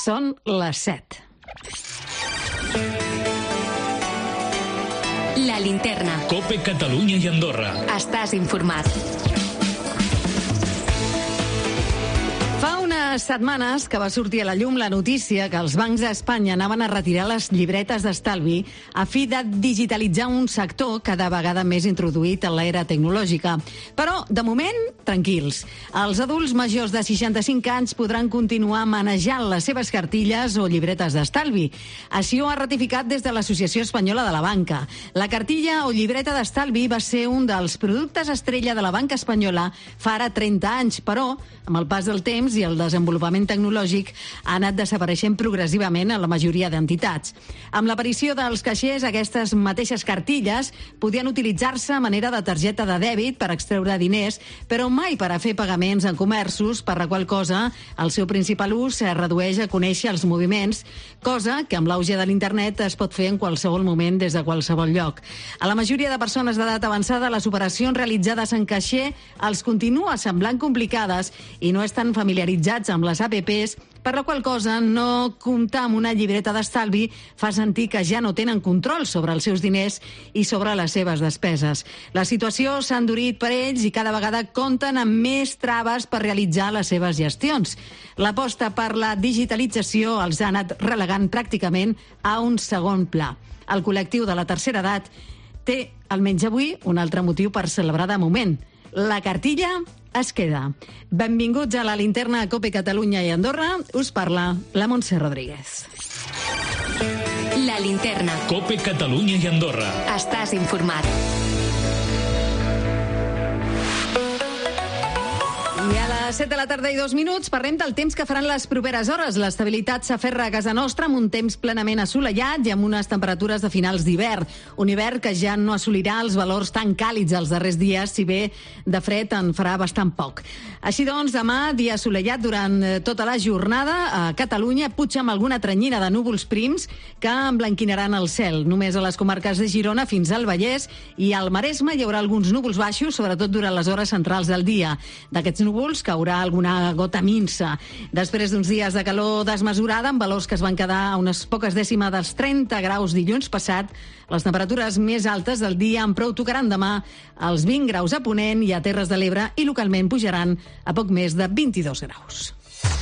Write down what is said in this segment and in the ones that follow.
Són les 7. La linterna. COPE Catalunya i Andorra. Estàs informat. Fa unes setmanes que va sortir a la llum la notícia que els bancs d'Espanya anaven a retirar les llibretes d'estalvi a fi de digitalitzar un sector cada vegada més introduït en l'era tecnològica. Però, de moment, tranquils. Els adults majors de 65 anys podran continuar manejant les seves cartilles o llibretes d'estalvi. Així ho ha ratificat des de l'Associació Espanyola de la Banca. La cartilla o llibreta d'estalvi va ser un dels productes estrella de la banca espanyola fa ara 30 anys, però, amb el pas del temps i el desenvolupament tecnològic, ha anat desapareixent progressivament en la majoria d'entitats. Amb l'aparició dels caixers, aquestes mateixes cartilles podien utilitzar-se a manera de targeta de dèbit per extreure diners, però mai per a fer pagaments en comerços, per la qual cosa el seu principal ús es redueix a conèixer els moviments, cosa que amb l'auge de l'internet es pot fer en qualsevol moment des de qualsevol lloc. A la majoria de persones d'edat avançada, les operacions realitzades en caixer els continua semblant complicades i no estan familiaritzats amb les APPs, per la qual cosa no comptar amb una llibreta d'estalvi fa sentir que ja no tenen control sobre els seus diners i sobre les seves despeses. La situació s'ha endurit per ells i cada vegada compten amb més traves per realitzar les seves gestions. L'aposta per la digitalització els ha anat relegant pràcticament a un segon pla. El col·lectiu de la tercera edat té, almenys avui, un altre motiu per celebrar de moment. La cartilla es queda. Benvinguts a la linterna a COPE Catalunya i Andorra. Us parla la Montse Rodríguez. La linterna. COPE Catalunya i Andorra. Estàs informat. I a les 7 de la tarda i 2 minuts parlem del temps que faran les properes hores. L'estabilitat s'aferra a casa nostra amb un temps plenament assolellat i amb unes temperatures de finals d'hivern. Un hivern que ja no assolirà els valors tan càlids els darrers dies, si bé de fred en farà bastant poc. Així doncs, demà, dia assolellat durant tota la jornada a Catalunya, puig amb alguna tranyina de núvols prims que emblanquinaran el cel. Només a les comarques de Girona fins al Vallès i al Maresme hi haurà alguns núvols baixos, sobretot durant les hores centrals del dia. D'aquests núvols caurà alguna gota minsa. Després d'uns dies de calor desmesurada, amb valors que es van quedar a unes poques dècimes dels 30 graus dilluns passat, les temperatures més altes del dia en prou tocaran demà als 20 graus a Ponent i a Terres de l'Ebre i localment pujaran a poc més de 22 graus.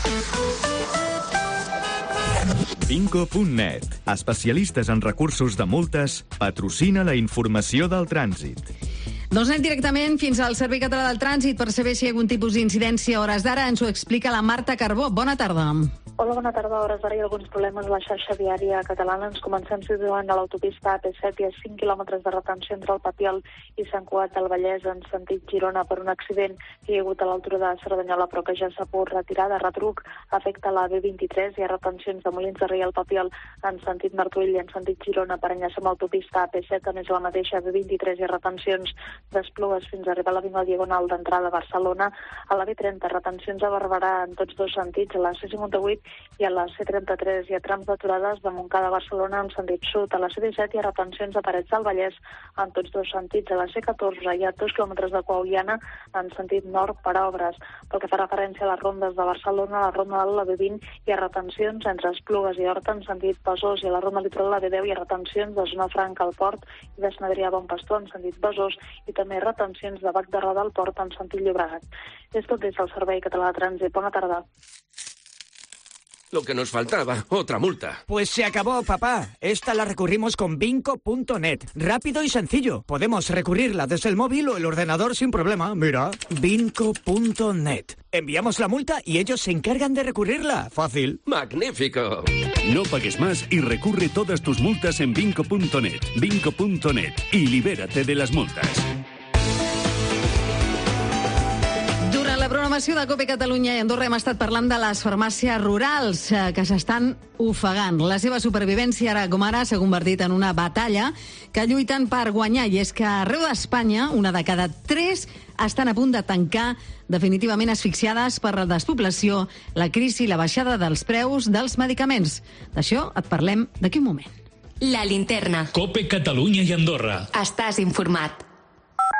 Vinco.net, especialistes en recursos de multes, patrocina la informació del trànsit. Doncs anem directament fins al Servei Català del Trànsit per saber si hi ha algun tipus d'incidència a hores d'ara. Ens ho explica la Marta Carbó. Bona tarda. Hola, bona tarda. A hores d'ara hi ha alguns problemes a la xarxa viària catalana. Ens comencem situant a l'autopista AP7 i a 5 quilòmetres de retenció entre el Papiol i Sant Cugat del Vallès en sentit Girona per un accident que hi ha hagut a l'altura de Cerdanyola, però que ja s'ha pogut retirar. De retruc afecta la B23. Hi ha retencions de Molins de Rei al Papiol en sentit Martorell i en sentit Girona per enllaçar amb l'autopista AP7. A més, la mateixa B23 hi ha retencions d'Esplugues fins a arribar a l'avinguda Diagonal d'entrada a Barcelona. A la B30, retencions a Barberà en tots dos sentits. A la C58 i a la C33 hi ha trams d'aturades de Montcada a Barcelona en sentit sud. A la C17 hi ha retencions a Parets del Vallès en tots dos sentits. A la C14 hi ha 2 quilòmetres de Coahuiana en sentit nord per obres. Pel que fa referència a les rondes de Barcelona, a la ronda de la B20 hi ha retencions entre Esplugues i Horta en sentit Besòs, i a la ronda litoral de la B10 hi ha retencions de Zona Franca al Port i de Sant Adrià a Bon Pastor en sentit Besòs, i també retencions de Bac de Roda al Port en sentit Llobregat. És tot des del Servei Català de Trànsit. Bona tarda. Lo que nos faltaba, otra multa. Pues se acabó, papá. Esta la recurrimos con Vinco.net. Rápido y sencillo. Podemos recurrirla desde el móvil o el ordenador sin problema. Mira, Vinco.net. Enviamos la multa y ellos se encargan de recurrirla. Fácil. ¡Magnífico! No pagues más y recurre todas tus multas en Vinco.net. Vinco.net. Y libérate de las multas. Durant la programació de COPE Catalunya i Andorra hem estat parlant de les farmàcies rurals que s'estan ofegant. La seva supervivència ara com ara s'ha convertit en una batalla que lluiten per guanyar, i és que arreu d'Espanya una de cada 3 estan a punt de tancar, definitivament asfixiades per la despoblació, la crisi i la baixada dels preus dels medicaments. D'això et parlem d'aquí un moment. La linterna. COPE Catalunya i Andorra. Estàs informat.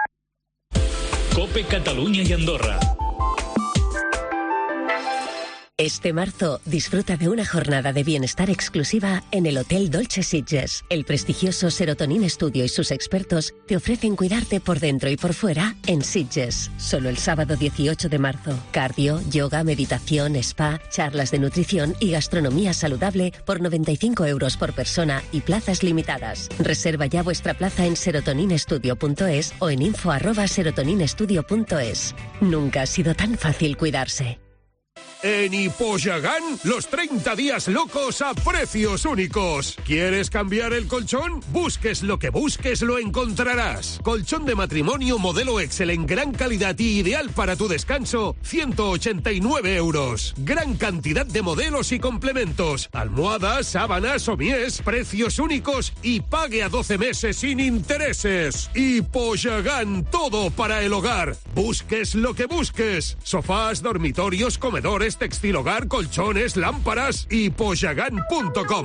COPE Catalunya i Andorra. Este marzo, disfruta de una jornada de bienestar exclusiva en el Hotel Dolce Sitges. El prestigioso Serotonin Studio y sus expertos te ofrecen cuidarte por dentro y por fuera en Sitges. Solo el sábado 18 de marzo. Cardio, yoga, meditación, spa, charlas de nutrición y gastronomía saludable por 95 € por persona y plazas limitadas. Reserva ya vuestra plaza en serotoninestudio.es o en info@serotoninestudio.es. Nunca ha sido tan fácil cuidarse. En Hipoyagán, los 30 días locos a precios únicos. ¿Quieres cambiar el colchón? Busques lo que busques, lo encontrarás. Colchón de matrimonio modelo Excel en gran calidad y ideal para tu descanso, 189 €. Gran cantidad de modelos y complementos. Almohadas, sábanas, somies, precios únicos y pague a 12 meses sin intereses. Hipoyagán, todo para el hogar. Busques lo que busques. Sofás, dormitorios, comedores, textil hogar, colchones, lámparas. Hipoyagán.com.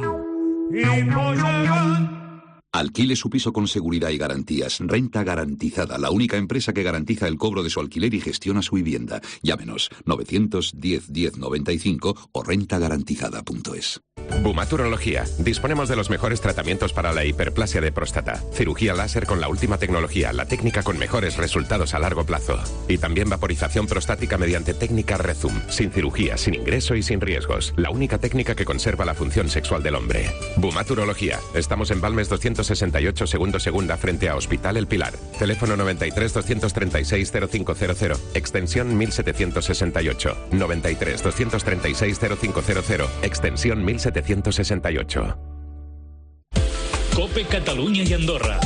Alquile su piso con seguridad y garantías. Renta Garantizada, la única empresa que garantiza el cobro de su alquiler y gestiona su vivienda. Llámenos 910 10 95 o rentagarantizada.es. Bumaturología. Disponemos de los mejores tratamientos para la hiperplasia de próstata. Cirugía láser con la última tecnología, la técnica con mejores resultados a largo plazo. Y también vaporización prostática mediante técnica Rezum. Sin cirugía, sin ingreso y sin riesgos. La única técnica que conserva la función sexual del hombre. Bumaturología. Estamos en Balmes 268 segundo segunda frente a Hospital El Pilar. Teléfono 93 236 0500. Extensión 1768. 93 236 0500. Extensión 1768. COPE Catalunya y Andorra.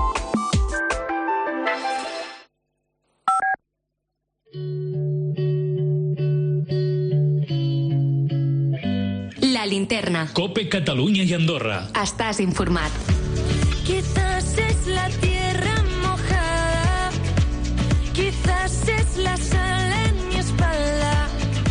La linterna. COPE Catalunya y Andorra. Estàs informat. Quizás es la tierra mojada, quizás es la sal en mi espalda,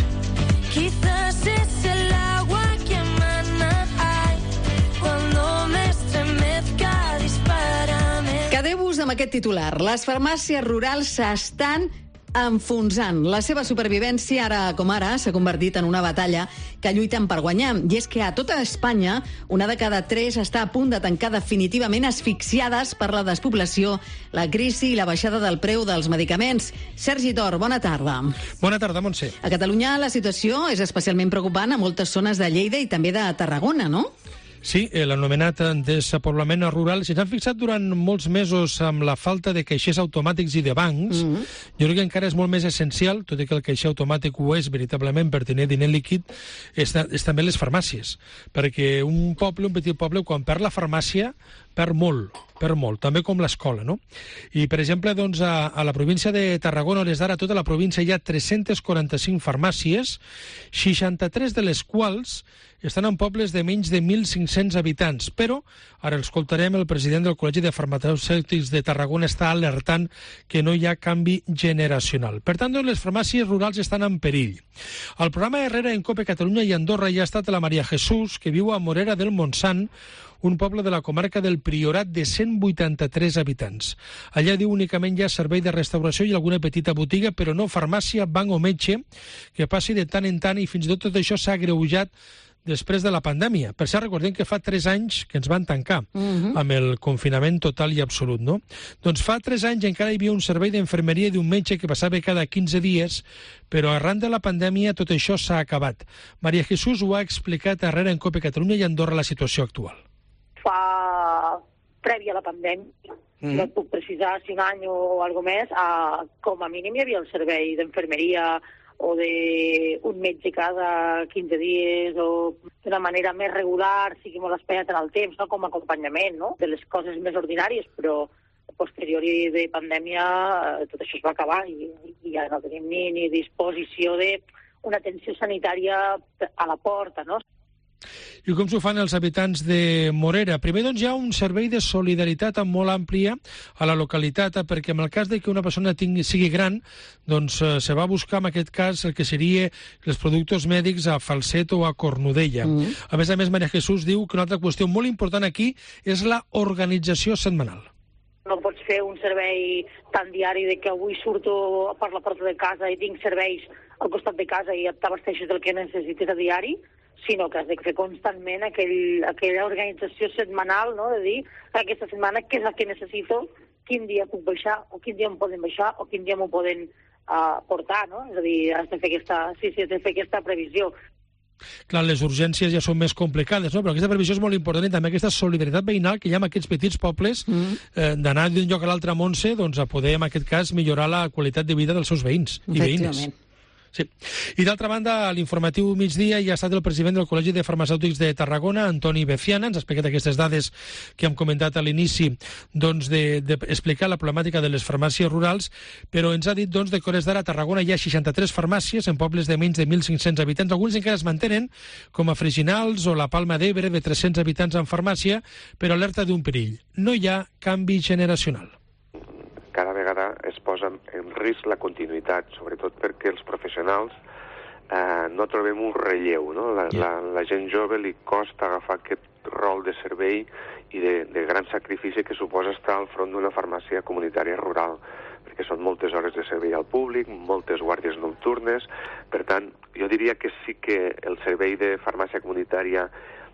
quizás es el agua que emana, ay, cuando me estremezca, dispárame. Quedeu-vos amb aquest titular. Les farmàcies rurals s'estan enfonsant. La seva supervivència, ara com ara, s'ha convertit en una batalla que lluiten per guanyar. I és que a tota Espanya, una de cada 3 està a punt de tancar definitivament, asfixiades per la despoblació, la crisi i la baixada del preu dels medicaments. Sergi Tor, bona tarda. Bona tarda, Montse. A Catalunya la situació és especialment preocupant a moltes zones de Lleida i també de Tarragona, no? Sí, l'anomenat despoblament rural. Si s'han fixat durant molts mesos amb la falta de caixers automàtics i de bancs, jo crec que encara és molt més essencial, tot i que el caixer automàtic ho és veritablement per tenir diner líquid, és també les farmàcies. Perquè un poble, un petit poble, quan perd la farmàcia, perd molt, també com l'escola, no? I, per exemple, doncs, a la província de Tarragona, a hores d'ara, a tota la província hi ha 345 farmàcies, 63 de les quals estan en pobles de menys de 1.500 habitants, però, ara escoltarem, el president del Col·legi de Farmacèutics de Tarragona està alertant que no hi ha canvi generacional. Per tant, les farmàcies rurals estan en perill. Al programa Herrera en COPE Catalunya i Andorra hi ha estat la Maria Jesús, que viu a Morera del Montsant, un poble de la comarca del Priorat de 183 habitants. Allà, diu, únicament hi ha servei de restauració i alguna petita botiga, però no farmàcia, banc o metge, que passi de tant en tant, i fins i tot això s'ha agreujat després de la pandèmia. Per cert, recordem que fa 3 anys que ens van tancar amb el confinament total i absolut, no? Doncs fa 3 anys encara hi havia un servei d'infermeria i d'un metge que passava cada 15 dies, però arran de la pandèmia tot això s'ha acabat. Maria Jesús ho ha explicat a Herrera en COPE Catalunya i Andorra la situació actual. Fa prèvia a la pandèmia, no et puc precisar si un any o alguna més, com a mínim hi havia el servei d'infermeria o d'un metge cada 15 dies o d'una manera més regular, sigui molt espaiat en el temps, no? Com a acompanyament, no? De les coses més ordinàries, però posteriori de pandèmia tot això es va acabar i ja no tenim ni disposició d'una atenció sanitària a la porta, no? I com s'ho fan els habitants de Morera? Primer, doncs, hi ha un servei de solidaritat molt àmplia a la localitat, perquè en el cas de que una persona sigui gran, doncs se va buscar, en aquest cas, el que seria els productes mèdics a Falset o a Cornudella. A més, Maria Jesús diu que una altra qüestió molt important aquí és la organització setmanal. no pots fer un servei tan diari de que avui surto per la porta de casa i tinc serveis al costat de casa i t'abasteixes del que necessites a diari, sinó que has de fer constantment aquella organització setmanal, no? De dir, aquesta setmana què és el que necessito, quin dia puc baixar, o quin dia em poden baixar, o quin dia m'ho poden portar, no? És a dir, has de fer aquesta previsió. Clar, les urgències ja són més complicades, no? Però aquesta previsió és molt important i també aquesta solidaritat veïnal que hi ha en aquests petits pobles d'anar d'un lloc a l'altre a Montse, doncs a poder, en aquest cas, millorar la qualitat de vida dels seus veïns i veïnes. Sí. I d'altra banda, a l'informatiu migdia hi ha estat el president del Col·legi de Farmacèutics de Tarragona, Antoni Beciana, ens ha explicat aquestes dades que hem comentat a l'inici d'explicar la problemàtica de les farmàcies rurals, però ens ha dit que a hores d'ara a Tarragona hi ha 63 farmàcies en pobles de menys de 1.500 habitants. Alguns encara es mantenen, com a Freginals o la Palma d'Ebre, de 300 habitants en farmàcia, però alerta d'un perill. No hi ha canvi generacional. Cada vegada es posa en risc la continuïtat, sobretot perquè els professionals no trobem un relleu, no? La gent jove li costa agafar aquest rol de servei i de gran sacrifici que suposa estar al front d'una farmàcia comunitària rural, perquè són moltes hores de servei al públic, moltes guàrdies nocturnes. Per tant, jo diria que sí que el servei de farmàcia comunitària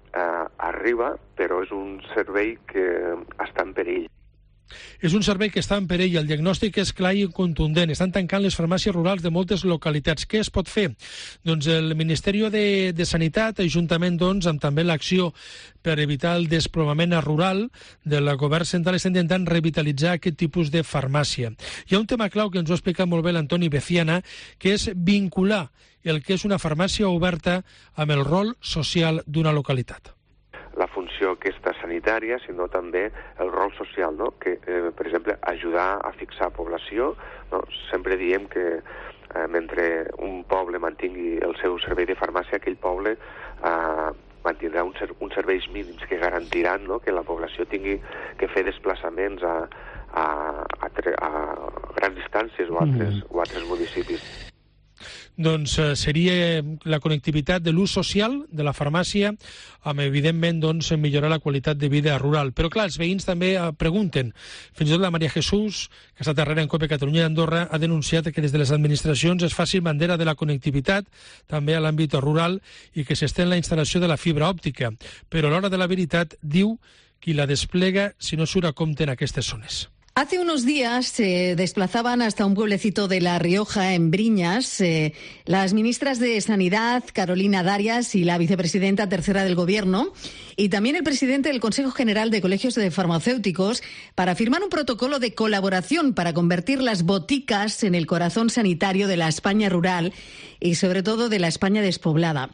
arriba, però és un servei que està en perill. És un servei que està en perill, el diagnòstic és clar i contundent. Estan tancant les farmàcies rurals de moltes localitats. Què es pot fer? Doncs el Ministeri de Sanitat, juntament amb també l'acció per evitar el desplomament rural del govern central, està intentant revitalitzar aquest tipus de farmàcia. Hi ha un tema clau que ens ho ha explicat molt bé l'Antoni Beciana, que és vincular el que és una farmàcia oberta amb el rol social d'una localitat. La funció aquesta sanitària, sinó també el rol social, no? Que, per exemple, ajudar a fixar població. No? Sempre diem que mentre un poble mantingui el seu servei de farmàcia, aquell poble mantindrà uns serveis mínims que garantiran, no? Que la població tingui que fer desplaçaments a grans distàncies o altres municipis. Doncs seria la connectivitat de l'ús social de la farmàcia amb, evidentment, millorar la qualitat de vida rural. Però, clar, els veïns també pregunten. Fins i tot la Maria Jesús, que està darrere en COPE Catalunya i Andorra, ha denunciat que des de les administracions es faci bandera de la connectivitat, també a l'àmbit rural, i que s'estén la instal·lació de la fibra òptica. Però a l'hora de la veritat diu qui la desplega si no surt a compte en aquestes zones. Hace unos días se desplazaban hasta un pueblecito de La Rioja, en Briñas, las ministras de Sanidad, Carolina Darias, y la vicepresidenta tercera del Gobierno, y también el presidente del Consejo General de Colegios de Farmacéuticos, para firmar un protocolo de colaboración para convertir las boticas en el corazón sanitario de la España rural y, sobre todo, de la España despoblada.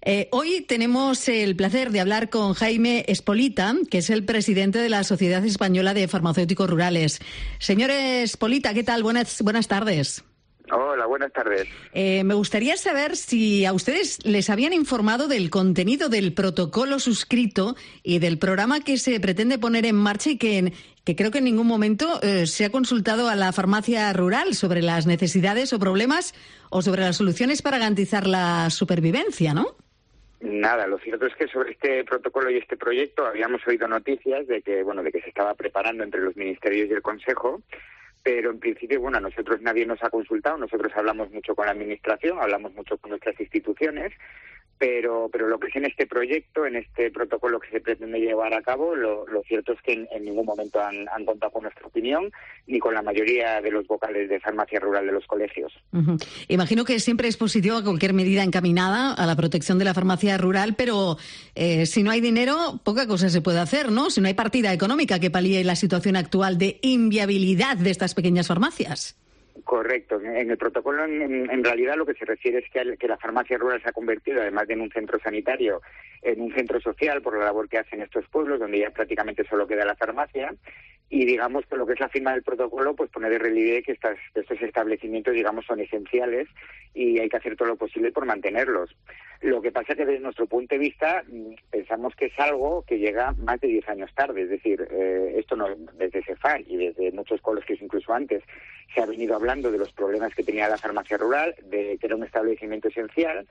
Hoy tenemos el placer de hablar con Jaime Espolita, que es el presidente de la Sociedad Española de Farmacéuticos Rurales. Señor Espolita, ¿qué tal? Buenas tardes. Hola, buenas tardes. Me gustaría saber si a ustedes les habían informado del contenido del protocolo suscrito y del programa que se pretende poner en marcha y que creo que en ningún momento se ha consultado a la farmacia rural sobre las necesidades o problemas o sobre las soluciones para garantizar la supervivencia, ¿no? Nada, lo cierto es que sobre este protocolo y este proyecto habíamos oído noticias de que se estaba preparando entre los ministerios y el Consejo, pero en principio, a nosotros nadie nos ha consultado, nosotros hablamos mucho con la Administración, hablamos mucho con nuestras instituciones, pero lo que es en este proyecto, en este protocolo que se pretende llevar a cabo, lo cierto es que en ningún momento han contado con nuestra opinión ni con la mayoría de los vocales de farmacia rural de los colegios. Imagino que siempre es positivo a cualquier medida encaminada a la protección de la farmacia rural, pero si no hay dinero, poca cosa se puede hacer, ¿no? Si no hay partida económica que palíe la situación actual de inviabilidad de estas pequeñas farmacias. Correcto. En el protocolo, en realidad, lo que se refiere es que la farmacia rural se ha convertido, además de en un centro sanitario, en un centro social por la labor que hacen estos pueblos, donde ya prácticamente solo queda la farmacia. Y digamos que lo que es la firma del protocolo, pues pone de relieve que estos establecimientos, son esenciales y hay que hacer todo lo posible por mantenerlos. Lo que pasa es que desde nuestro punto de vista pensamos que es algo que llega más de 10 años tarde. Es decir, esto no desde CEFAR y desde muchos colegios incluso antes se ha venido hablando de los problemas que tenía la farmacia rural, de que era un establecimiento esencial.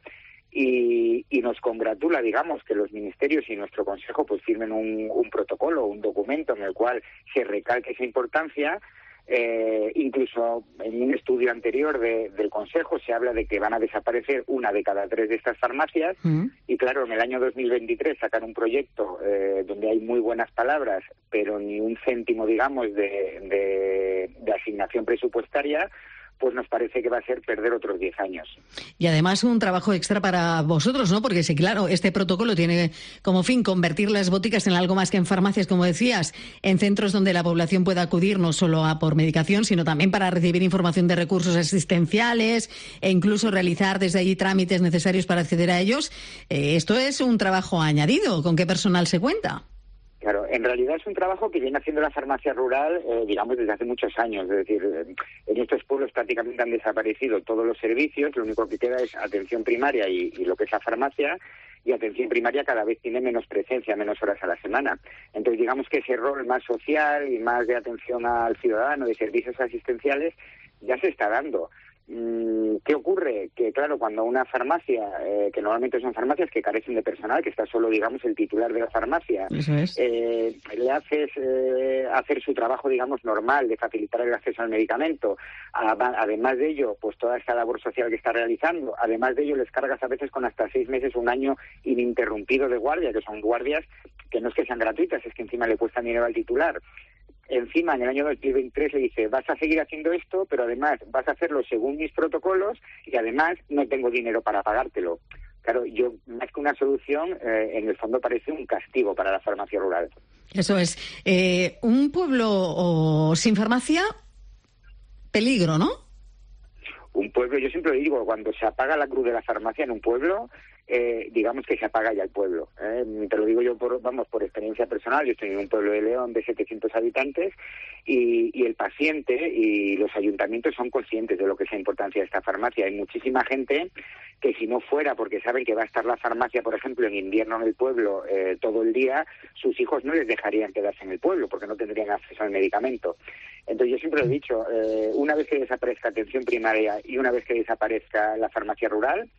y nos congratula, digamos, que los ministerios y nuestro Consejo pues firmen un protocolo, un documento en el cual se recalque esa importancia. Incluso en un estudio anterior del Consejo se habla de que van a desaparecer 1 de cada 3 de estas farmacias y claro, en el año 2023 sacan un proyecto donde hay muy buenas palabras, pero ni un céntimo, digamos, de asignación presupuestaria, pues nos parece que va a ser perder otros 10 años. Y además un trabajo extra para vosotros, ¿no? Porque sí, claro, este protocolo tiene como fin convertir las boticas en algo más que en farmacias, como decías, en centros donde la población pueda acudir no solo a por medicación, sino también para recibir información de recursos asistenciales e incluso realizar desde allí trámites necesarios para acceder a ellos. Esto es un trabajo añadido. ¿Con qué personal se cuenta? Claro, en realidad es un trabajo que viene haciendo la farmacia rural, digamos, desde hace muchos años. Es decir, en estos pueblos prácticamente han desaparecido todos los servicios, lo único que queda es atención primaria y lo que es la farmacia, y atención primaria cada vez tiene menos presencia, menos horas a la semana. Entonces, digamos que ese rol más social y más de atención al ciudadano, de servicios asistenciales, ya se está dando. ¿Qué ocurre? Que claro, cuando una farmacia, que normalmente son farmacias que carecen de personal, que está solo, digamos, el titular de la farmacia, le haces hacer su trabajo, digamos, normal, de facilitar el acceso al medicamento, además de ello, pues toda esta labor social que está realizando, además de ello les cargas a veces con hasta 6 meses, 1 año ininterrumpido de guardia, que son guardias que no es que sean gratuitas, es que encima le cuestan dinero al titular. Encima, en el año 2023 le dice, vas a seguir haciendo esto, pero además vas a hacerlo según mis protocolos y además no tengo dinero para pagártelo. Claro, yo, más que una solución, en el fondo parece un castigo para la farmacia rural. Eso es. Un pueblo sin farmacia, peligro, ¿no? Un pueblo, yo siempre digo, cuando se apaga la cruz de la farmacia en un pueblo, digamos que se apaga ya el pueblo. Te lo digo yo por experiencia personal. Yo estoy en un pueblo de León de 700 habitantes y el paciente y los ayuntamientos son conscientes de lo que es la importancia de esta farmacia. Hay muchísima gente que si no fuera porque saben que va a estar la farmacia, por ejemplo, en invierno en el pueblo todo el día, sus hijos no les dejarían quedarse en el pueblo porque no tendrían acceso al medicamento. Entonces yo siempre lo he dicho, una vez que desaparezca atención primaria y una vez que desaparezca la farmacia rural,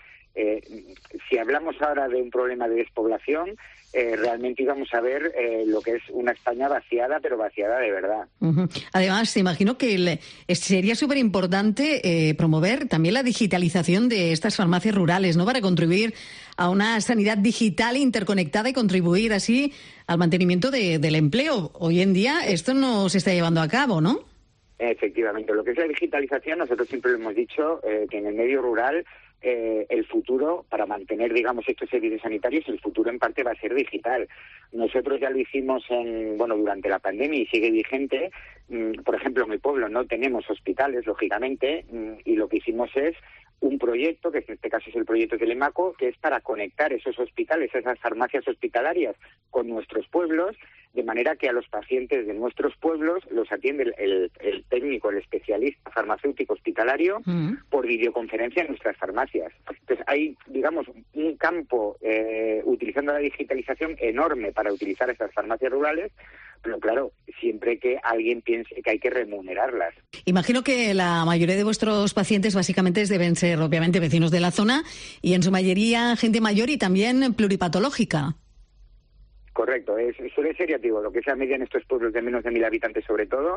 si hablamos ahora de un problema de despoblación, realmente íbamos a ver lo que es una España vaciada, pero vaciada de verdad. Además, imagino que sería súper importante promover también la digitalización de estas farmacias rurales, ¿no? Para contribuir a una sanidad digital interconectada y contribuir así al mantenimiento del empleo. Hoy en día esto no se está llevando a cabo, ¿no? Efectivamente, lo que es la digitalización, nosotros siempre lo hemos dicho, que en el medio rural el futuro, para mantener, digamos, estos servicios sanitarios, el futuro en parte va a ser digital. Nosotros ya lo hicimos durante la pandemia y sigue vigente. Por ejemplo, en el pueblo no tenemos hospitales, lógicamente, y lo que hicimos es un proyecto, que en este caso es el proyecto Telemaco, que es para conectar esos hospitales, esas farmacias hospitalarias con nuestros pueblos, de manera que a los pacientes de nuestros pueblos los atiende el técnico, el especialista farmacéutico hospitalario por videoconferencia en nuestras farmacias. Entonces hay, digamos, un campo utilizando la digitalización enorme para utilizar estas farmacias rurales, pero claro, siempre que alguien piense que hay que remunerarlas. Imagino que la mayoría de vuestros pacientes básicamente deben ser, obviamente, vecinos de la zona y en su mayoría gente mayor y también pluripatológica. Correcto, suele ser, ya digo, lo que es la media en estos pueblos de menos de 1.000 habitantes sobre todo,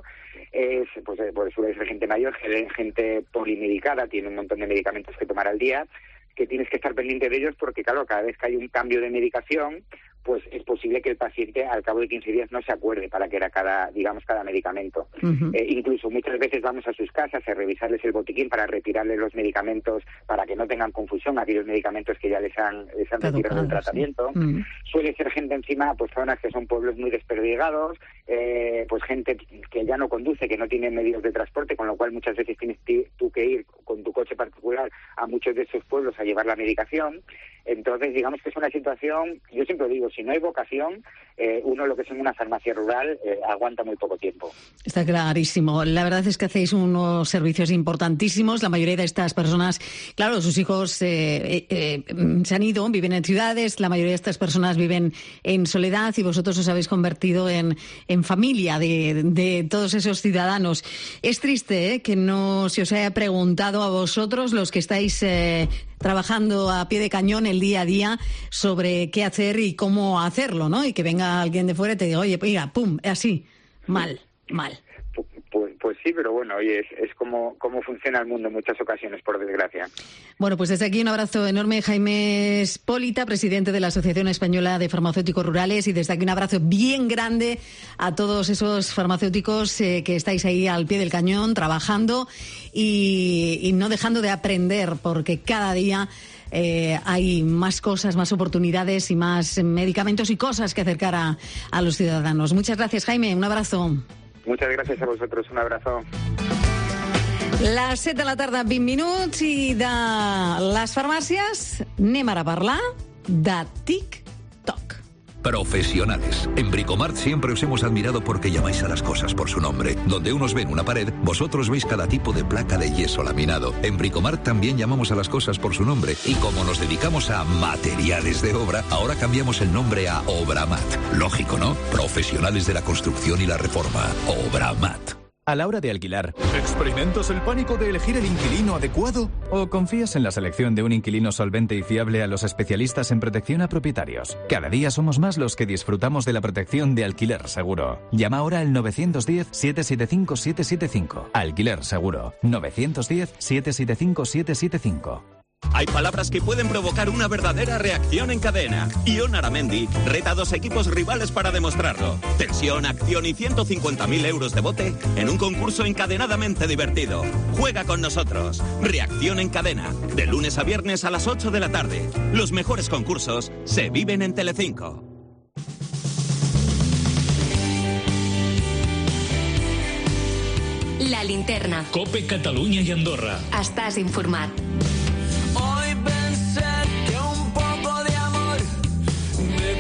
pues suele ser gente mayor, gente polimedicada, tiene un montón de medicamentos que tomar al día, que tienes que estar pendiente de ellos porque, claro, cada vez que hay un cambio de medicación, pues es posible que el paciente al cabo de 15 días no se acuerde para qué era cada medicamento. Incluso muchas veces vamos a sus casas a revisarles el botiquín para retirarles los medicamentos, para que no tengan confusión, aquellos medicamentos que ya les han retirado el tratamiento. Suele ser gente encima, pues zonas que son pueblos muy desperdigados, pues gente que ya no conduce, que no tiene medios de transporte, con lo cual muchas veces tienes tú que ir con tu coche particular a muchos de esos pueblos a llevar la medicación. Entonces, digamos que es una situación, yo siempre digo, si no hay vocación, uno lo que es en una farmacia rural aguanta muy poco tiempo. Está clarísimo. La verdad es que hacéis unos servicios importantísimos. La mayoría de estas personas, claro, sus hijos se han ido, viven en ciudades, la mayoría de estas personas viven en soledad y vosotros os habéis convertido en familia de todos esos ciudadanos. Es triste que no se os haya preguntado a vosotros, los que estáis trabajando a pie de cañón el día a día sobre qué hacer y cómo hacerlo, ¿no? Y que venga alguien de fuera y te diga, oye, mira, pum, así, mal. Pues sí, pero bueno, oye, es como funciona el mundo en muchas ocasiones, por desgracia. Bueno, pues desde aquí un abrazo enorme, Jaime Espólita, presidente de la Asociación Española de Farmacéuticos Rurales, y desde aquí un abrazo bien grande a todos esos farmacéuticos que estáis ahí al pie del cañón, trabajando y no dejando de aprender, porque cada día hay más cosas, más oportunidades y más medicamentos y cosas que acercar a los ciudadanos. Muchas gracias, Jaime, un abrazo. Muchas gracias a vosotros, un abrazo. Les 7 de la tarda, 20 minuts, i de les farmàcies anem ara a parlar de TikTok. Profesionales. En Bricomart siempre os hemos admirado porque llamáis a las cosas por su nombre. Donde unos ven una pared, vosotros veis cada tipo de placa de yeso laminado. En Bricomart también llamamos a las cosas por su nombre. Y como nos dedicamos a materiales de obra, ahora cambiamos el nombre a Obramat. Lógico, ¿no? Profesionales de la construcción y la reforma. Obramat. A la hora de alquilar, ¿experimentas el pánico de elegir el inquilino adecuado? ¿O confías en la selección de un inquilino solvente y fiable a los especialistas en protección a propietarios? Cada día somos más los que disfrutamos de la protección de Alquiler Seguro. Llama ahora al 910-775-775. Alquiler Seguro. 910-775-775. Hay palabras que pueden provocar una verdadera reacción en cadena. Ion Aramendi reta a 2 equipos rivales para demostrarlo. Tensión, acción y 150.000 euros de bote en un concurso encadenadamente divertido. Juega con nosotros. Reacción en cadena. De lunes a viernes a las 8 de la tarde. Los mejores concursos se viven en Telecinco. La linterna. Cope Catalunya i Andorra. Estàs informat. Hoy pensé que un poco de amor me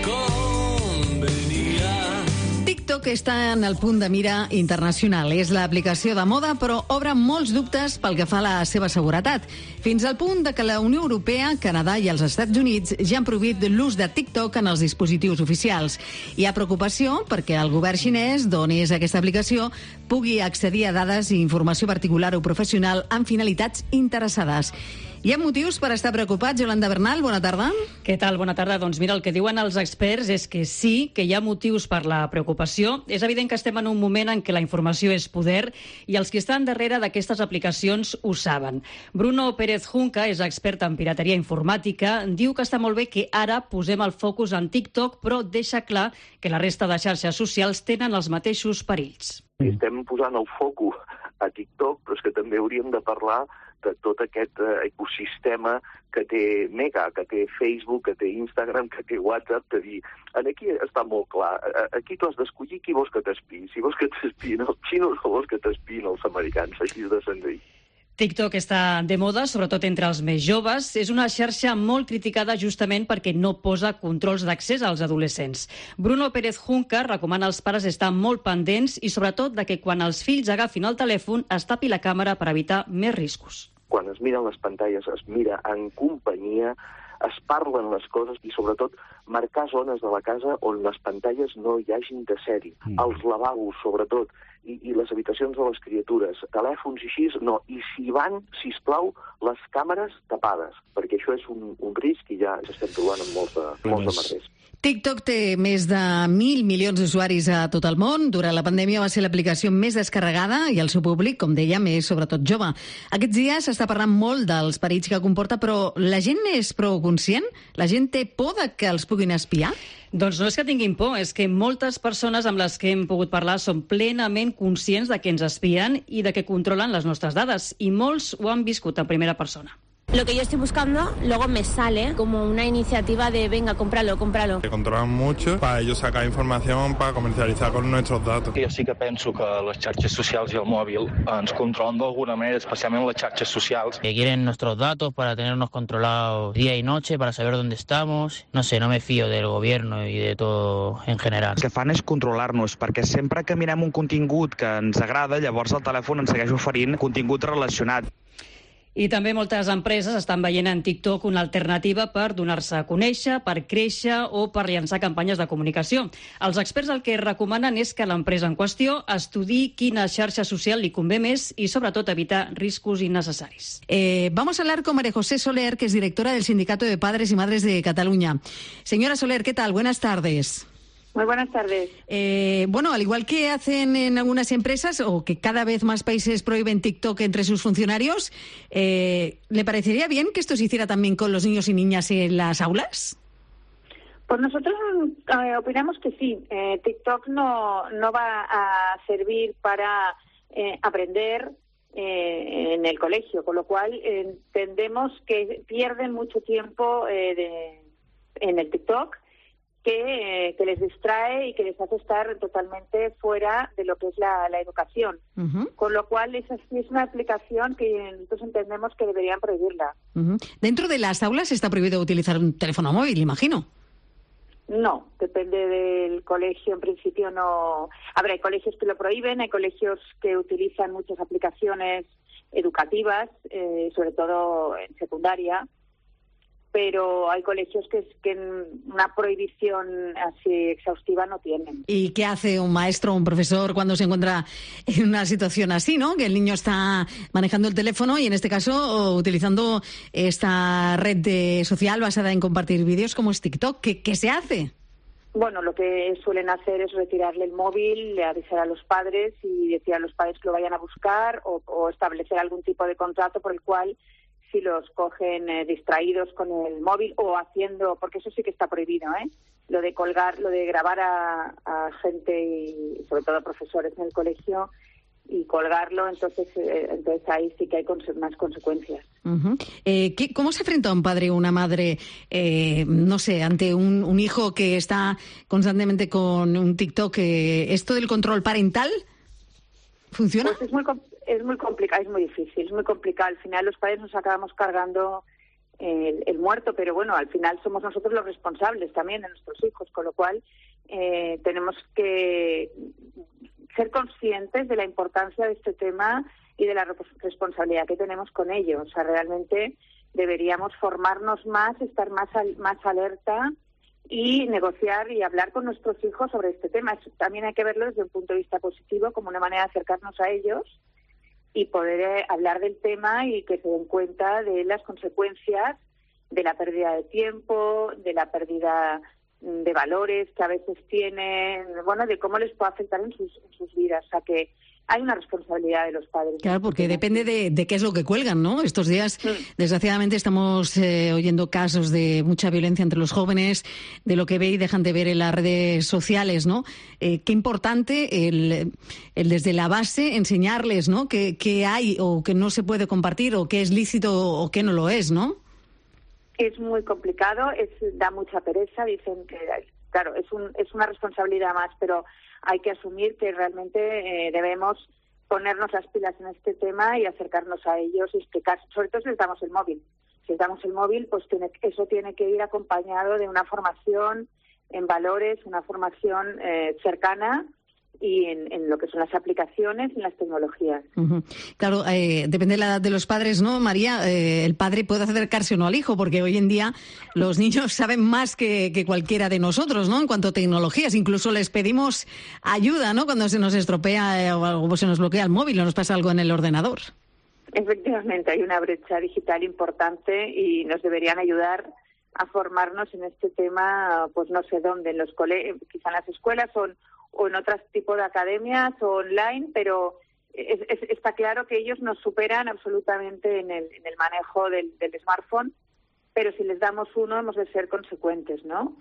convenía. TikTok està en el punt de mira internacional. És l'aplicació de moda, però obre molts dubtes pel que fa a la seva seguretat. Fins al punt de que la Unió Europea, Canadà i els Estats Units ja han prohibit l'ús de TikTok en els dispositius oficials. Hi ha preocupació perquè el govern xinès, d'on és aquesta aplicació, pugui accedir a dades i informació particular o professional amb finalitats interessades. Hi ha motius per estar preocupats? Yolanda Bernal, bona tarda. Què tal? Bona tarda. Doncs mira, el que diuen els experts és que sí, que hi ha motius per la preocupació. És evident que estem en un moment en què la informació és poder i els que estan darrere d'aquestes aplicacions ho saben. Bruno Pérez Junca és expert en pirateria informàtica. Diu que està molt bé que ara posem el focus en TikTok, però deixa clar que la resta de xarxes socials tenen els mateixos perills. Estem posant el focus a TikTok, però és que també hauríem de parlar de tot aquest ecosistema que té Mega, que té Facebook, que té Instagram, que té WhatsApp, de dir, aquí està molt clar, aquí tu has d'escollir qui vols que t'espiï. Si vols que t'espiïn els xinos o vols que t'espiïn els americans, així de senzill. TikTok està de moda, sobretot entre els més joves. És una xarxa molt criticada justament perquè no posa controls d'accés als adolescents. Bruno Pérez Junca recomana als pares estar molt pendents i sobretot de que quan els fills agafin el telèfon es tapi la càmera per evitar més riscos. Quan es miren les pantalles, es mira en companyia, es parlen les coses i, sobretot, marcar zones de la casa on les pantalles no hi hagin de ser-hi. Els lavabos, sobretot, i les habitacions de les criatures. Telèfons i així, no. I si van, sisplau, les càmeres tapades, perquè això és un risc i ja s'estem trobant amb molts de merders. TikTok té més de 1.000 milions d'usuaris a tot el món. Durant la pandèmia va ser l'aplicació més descarregada i el seu públic, com dèiem, és sobretot jove. Aquests dies s'està parlant molt dels perills que comporta, però la gent és prou conscient? La gent té por de que els puguin espiar? Doncs no és que tinguin por, és que moltes persones amb les que hem pogut parlar són plenament conscients de que ens espien i de que controlen les nostres dades, i molts ho han viscut en primera persona. Lo que yo estoy buscando, luego me sale como una iniciativa de venga, cómpralo, cómpralo. Que controlan mucho para ellos sacar información para comercializar con nuestros datos. Jo sí que penso que les xarxes socials i el mòbil ens controlen d'alguna manera, especialment les xarxes socials. Que quieren nuestros datos para tenernos controlados día y noche, para saber dónde estamos. No sé, no me fío del gobierno y de todo en general. El que fan és controlar-nos, perquè sempre que mirem un contingut que ens agrada, llavors el telèfon ens segueix oferint contingut relacionat. I també moltes empreses estan veient en TikTok una alternativa per donar-se a conèixer, per créixer o per llançar campanyes de comunicació. Els experts el que recomanen és que l'empresa en qüestió estudiï quina xarxa social li convé més i, sobretot, evitar riscos innecessaris. Vamos a hablar con María José Soler, que es directora del Sindicato de Padres y Madres de Cataluña. Señora Soler, ¿qué tal? Buenas tardes. Muy buenas tardes. Bueno, al igual que hacen en algunas empresas, o que cada vez más países prohíben TikTok entre sus funcionarios, ¿le parecería bien que esto se hiciera también con los niños y niñas en las aulas? Pues nosotros opinamos que sí. TikTok no va a servir para aprender en el colegio, con lo cual entendemos que pierden mucho tiempo en el TikTok, que les distrae y que les hace estar totalmente fuera de lo que es la educación. Con lo cual, esa sí es una aplicación que nosotros entendemos que deberían prohibirla. ¿Dentro de las aulas está prohibido utilizar un teléfono móvil, imagino? No, depende del colegio. En principio no. A ver, hay colegios que lo prohíben, hay colegios que utilizan muchas aplicaciones educativas, sobre todo en secundaria, pero hay colegios que una prohibición así exhaustiva no tienen. ¿Y qué hace un maestro o un profesor cuando se encuentra en una situación así, ¿no? Que el niño está manejando el teléfono y, en este caso, utilizando esta red social basada en compartir vídeos como es TikTok. ¿Qué se hace? Bueno, lo que suelen hacer es retirarle el móvil, avisar a los padres y decir a los padres que lo vayan a buscar o establecer algún tipo de contrato por el cual, si los cogen distraídos con el móvil o haciendo, porque eso sí que está prohibido, lo de colgar, lo de grabar a gente y sobre todo a profesores en el colegio y colgarlo, entonces ahí sí que hay más consecuencias. ¿Cómo se enfrenta un padre o una madre, no sé, ante un hijo que está constantemente con un TikTok? ¿Esto del control parental funciona? Pues es muy complicado, es muy difícil, es muy complicado. Al final los padres nos acabamos cargando el muerto, pero bueno, al final somos nosotros los responsables también de nuestros hijos, con lo cual tenemos que ser conscientes de la importancia de este tema y de la responsabilidad que tenemos con ello. O sea, realmente deberíamos formarnos más, estar más alerta y negociar y hablar con nuestros hijos sobre este tema. También hay que verlo desde un punto de vista positivo, como una manera de acercarnos a ellos y poder hablar del tema y que se den cuenta de las consecuencias de la pérdida de tiempo, de la pérdida de valores que a veces tienen, bueno, de cómo les puede afectar en sus vidas. O sea, que hay una responsabilidad de los padres. Claro, porque depende de qué es lo que cuelgan, ¿no? Estos días, desgraciadamente, estamos oyendo casos de mucha violencia entre los jóvenes, de lo que ve y dejan de ver en las redes sociales, ¿no? Qué importante el desde la base enseñarles, ¿no? Qué hay o que no se puede compartir, o qué es lícito o qué no lo es, ¿no? Es muy complicado, da mucha pereza, dicen que, claro, es una responsabilidad más, pero hay que asumir que realmente debemos ponernos las pilas en este tema y acercarnos a ellos y explicar, sobre todo si les damos el móvil. Si les damos el móvil, pues eso tiene que ir acompañado de una formación en valores, una formación cercana y en lo que son las aplicaciones y las tecnologías. Claro, depende de la edad de los padres, ¿no, María? El padre puede acercarse o no al hijo, porque hoy en día los niños saben más que cualquiera de nosotros, ¿no? En cuanto a tecnologías, incluso les pedimos ayuda, ¿no? Cuando se nos estropea o algo, se nos bloquea el móvil o nos pasa algo en el ordenador. Efectivamente, hay una brecha digital importante y nos deberían ayudar a formarnos en este tema, pues no sé dónde, en los colegios, quizá en las escuelas o en otros tipos de academias o online, pero está claro que ellos nos superan absolutamente en el manejo del smartphone, pero si les damos uno hemos de ser consecuentes, ¿no?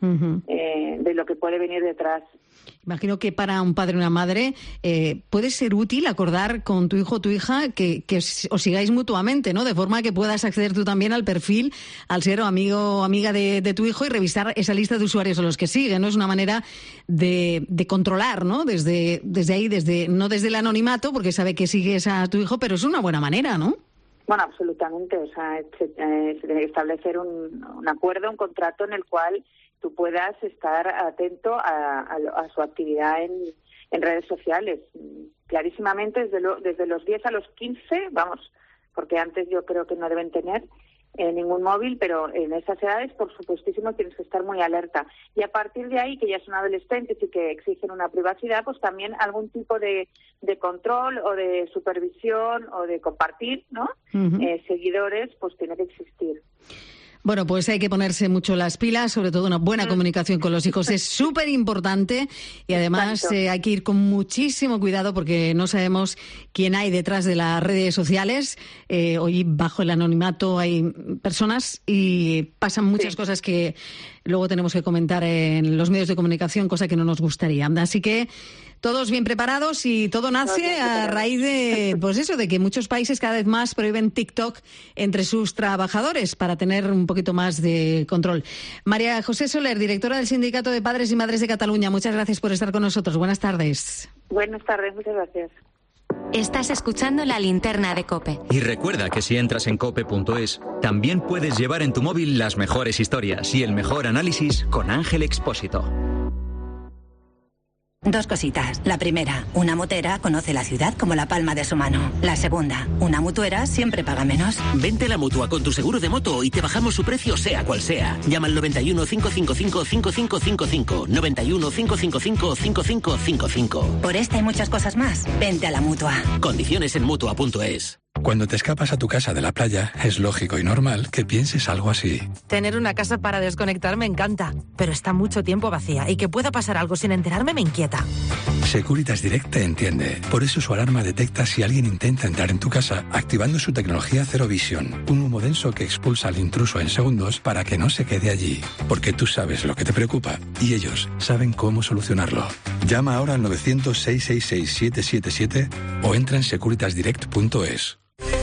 De lo que puede venir detrás. Imagino que para un padre o una madre puede ser útil acordar con tu hijo o tu hija que os sigáis mutuamente, ¿no? De forma que puedas acceder tú también al perfil, al ser amigo o amiga de tu hijo y revisar esa lista de usuarios a los que sigue, ¿no? Es una manera de controlar, ¿no? Desde ahí, no desde el anonimato, porque sabe que sigues a tu hijo, pero es una buena manera, ¿no? Bueno, absolutamente. O sea, se tiene que establecer un acuerdo, un contrato en el cual tú puedas estar atento a su actividad en redes sociales. Clarísimamente, desde los 10 a los 15, vamos, porque antes yo creo que no deben tener ningún móvil, pero en esas edades, por supuestísimo, tienes que estar muy alerta. Y a partir de ahí, que ya son adolescentes y que exigen una privacidad, pues también algún tipo de control o de supervisión o de compartir, ¿no? Seguidores, pues tiene que existir. Bueno, pues hay que ponerse mucho las pilas, sobre todo una buena comunicación con los hijos es súper importante y además hay que ir con muchísimo cuidado porque no sabemos quién hay detrás de las redes sociales. Hoy bajo el anonimato hay personas y pasan muchas cosas que luego tenemos que comentar en los medios de comunicación, cosa que no nos gustaría. Así que todos bien preparados y todo nace a raíz de, pues eso, de que muchos países cada vez más prohíben TikTok entre sus trabajadores para tener un poquito más de control. María José Soler, directora del Sindicato de Padres y Madres de Cataluña, muchas gracias por estar con nosotros. Buenas tardes. Buenas tardes, muchas gracias. Estás escuchando La Linterna de COPE. Y recuerda que si entras en cope.es, también puedes llevar en tu móvil las mejores historias y el mejor análisis con Ángel Expósito. Dos cositas. La primera, una motera conoce la ciudad como la palma de su mano. La segunda, una mutuera siempre paga menos. Vente a la Mutua con tu seguro de moto y te bajamos su precio sea cual sea. Llama al 91 555 5555. 91 555 5555. Por esta y muchas cosas más, vente a la Mutua. Condiciones en Mutua.es. Cuando te escapas a tu casa de la playa, es lógico y normal que pienses algo así. Tener una casa para desconectar me encanta, pero está mucho tiempo vacía y que pueda pasar algo sin enterarme me inquieta. Securitas Direct te entiende. Por eso su alarma detecta si alguien intenta entrar en tu casa, activando su tecnología Zero Vision, un humo denso que expulsa al intruso en segundos para que no se quede allí. Porque tú sabes lo que te preocupa y ellos saben cómo solucionarlo. Llama ahora al 900-666-777 o entra en securitasdirect.es.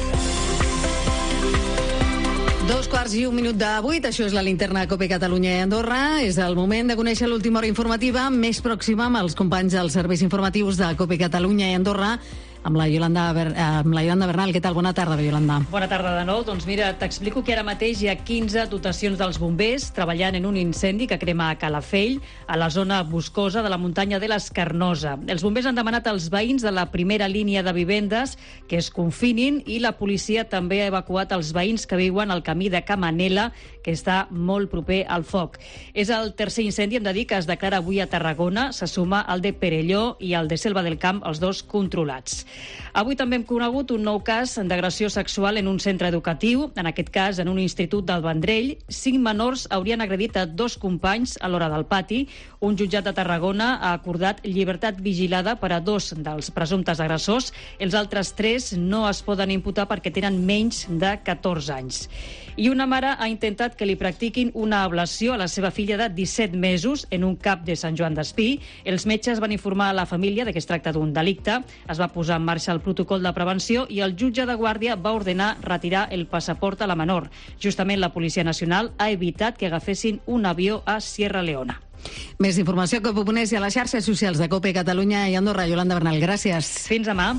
2:01 de 8, això és la linterna de COPE Catalunya i Andorra. És el moment de conèixer l'última hora informativa més pròxima amb els companys dels serveis informatius de COPE Catalunya i Andorra, amb la Yolanda Bernal. Què tal? Bona tarda, Yolanda. Bona tarda de nou. Doncs mira, t'explico que ara mateix hi ha 15 dotacions dels bombers treballant en un incendi que crema a Calafell, a la zona boscosa de la muntanya de l'Escarnosa. Els bombers han demanat als veïns de la primera línia de vivendes que es confinin i la policia també ha evacuat els veïns que viuen al camí de Camanela, que està molt proper al foc. És el tercer incendi, hem de dir, que es declara avui a Tarragona. Se suma el de Perelló i el de Selva del Camp, els dos controlats. Avui també hem conegut un nou cas d'agressió sexual en un centre educatiu, en aquest cas en un institut del Vendrell. 5 menors haurien agredit a 2 companys a l'hora del pati. Un jutjat de Tarragona ha acordat llibertat vigilada per a 2 dels presumptes agressors. Els altres 3 no es poden imputar perquè tenen menys de 14 anys. I una mare ha intentat que li practiquin una ablació a la seva filla de 17 mesos en un CAP de Sant Joan d'Espí. Els metges van informar a la família de que es tracta d'un delicte. Es va posar en marxa el protocol de prevenció i el jutge de guàrdia va ordenar retirar el passaport a la menor. Justament la Policia Nacional ha evitat que agafessin un avió a Sierra Leona. Més informació que proponés a les xarxes socials de COPE Catalunya i Andorra. Yolanda Bernal, gràcies. Fins demà.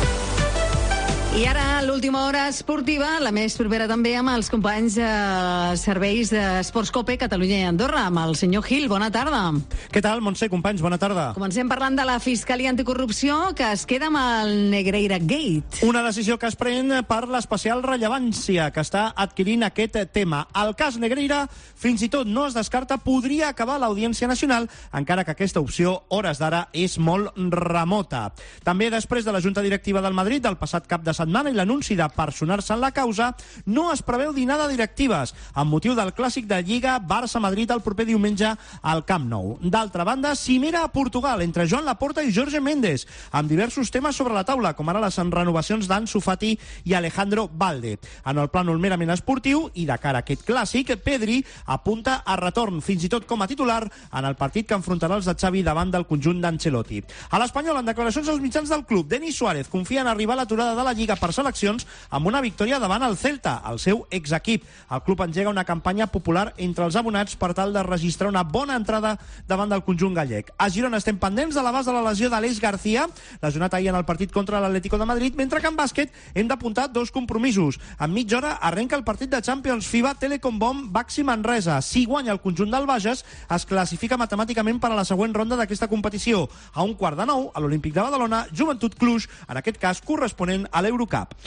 I ara l'última hora esportiva, la més propera també amb els companys serveis d'Esports COPE Catalunya i Andorra, amb el senyor Gil. Bona tarda. Què tal, Montse, companys? Bona tarda. Comencem parlant de la Fiscalia Anticorrupció, que es queda amb el Negreira Gate. Una decisió que es pren per l'especial rellevància que està adquirint aquest tema. El cas Negreira, fins i tot no es descarta, podria acabar a l'Audiència Nacional, encara que aquesta opció, hores d'ara, és molt remota. També després de la Junta Directiva del Madrid, del passat cap de setmana i l'anunci de personar-se en la causa, no es preveu dinar de directives amb motiu del clàssic de Lliga Barça-Madrid el proper diumenge al Camp Nou. D'altra banda, cimera a Portugal entre Joan Laporta i Jorge Méndez, amb diversos temes sobre la taula, com ara les renovacions d'Ansu Fati i Alejandro Balde. En el plànol merament esportiu i de cara a aquest clàssic, Pedri apunta a retorn, fins i tot com a titular, en el partit que enfrontarà els de Xavi davant del conjunt d'Ancelotti. A l'Espanyol, en declaracions als mitjans del club, Denis Suárez confia en arribar a l'aturada de la Lliga per seleccions amb una victòria davant el Celta, el seu exequip. El club engega una campanya popular entre els abonats per tal de registrar una bona entrada davant del conjunt gallec. A Girona estem pendents de l'abast de la lesió d'Aleix García, lesionat ahir en el partit contra l'Atlético de Madrid, mentre que en bàsquet hem d'apuntar 2 compromisos. En mitja hora arrenca el partit de Champions FIBA Telecom Bomb Baxi Manresa. Si guanya el conjunt del Bages, es classifica matemàticament per a la següent ronda d'aquesta competició. A 1:15 a l'Olímpic de Badalona, Joventut Cluj, en aquest cas corresponent a l'Eurocup.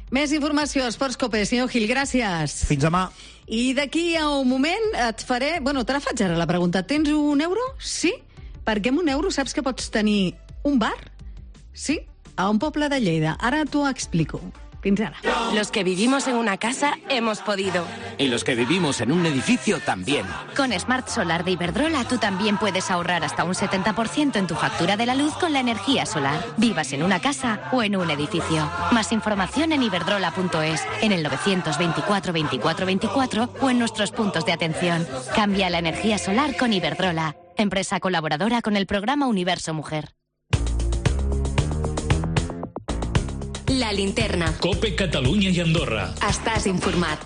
Més informació, Esports Cope. Senyor Gil, gràcies. Fins demà. I d'aquí a un moment et faré... Bueno, te la faig ara la pregunta. Tens un euro? Sí? Perquè amb un euro saps que pots tenir un bar? Sí? A un poble de Lleida. Ara t'ho explico. Fins ara. Los que vivimos en una casa hemos podido. Y los que vivimos en un edificio también. Con Smart Solar de Iberdrola tú también puedes ahorrar hasta un 70% en tu factura de la luz con la energía solar. Vivas en una casa o en un edificio. Más información en iberdrola.es, en el 924 24 24 o en nuestros puntos de atención. Cambia la energía solar con Iberdrola, empresa colaboradora con el programa Universo Mujer. La linterna. Cope Catalunya i Andorra. Estàs informat.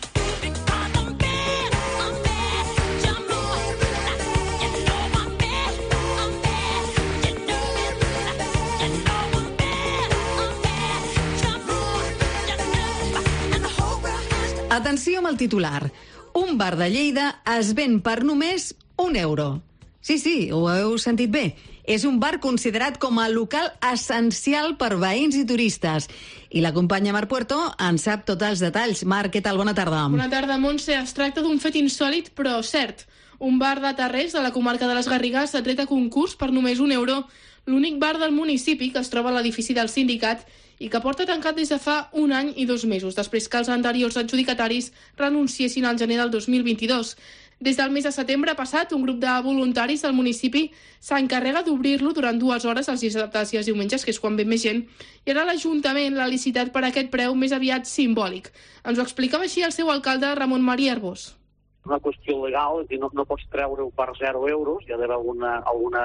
Atenció amb el titular. Un bar de Lleida es ven per només €1. Sí, ho heu sentit bé. És un bar considerat com a local essencial per veïns i turistes. I la companya Mar Puerto en sap tots els detalls. Mar, què tal? Bona tarda. Bona tarda, Montse. Es tracta d'un fet insòlit, però cert. Un bar de Tarrés, de la comarca de les Garrigues, s'ha tret a concurs per només €1. L'únic bar del municipi, que es troba a l'edifici del sindicat i que porta tancat des de fa 1 any i 2 mesos, després que els anteriors adjudicataris renunciessin al gener del 2022. Des del mes de setembre passat, un grup de voluntaris del municipi s'encarrega d'obrir-lo durant 2 hores els dissabtes i els diumenges, que és quan ve més gent, i ara l'Ajuntament l'ha licitat per aquest preu més aviat simbòlic. Ens ho explicava així el seu alcalde, Ramon Maria Arbós. Una qüestió legal, és dir, no pots treure-ho per €0, hi ha d'haver alguna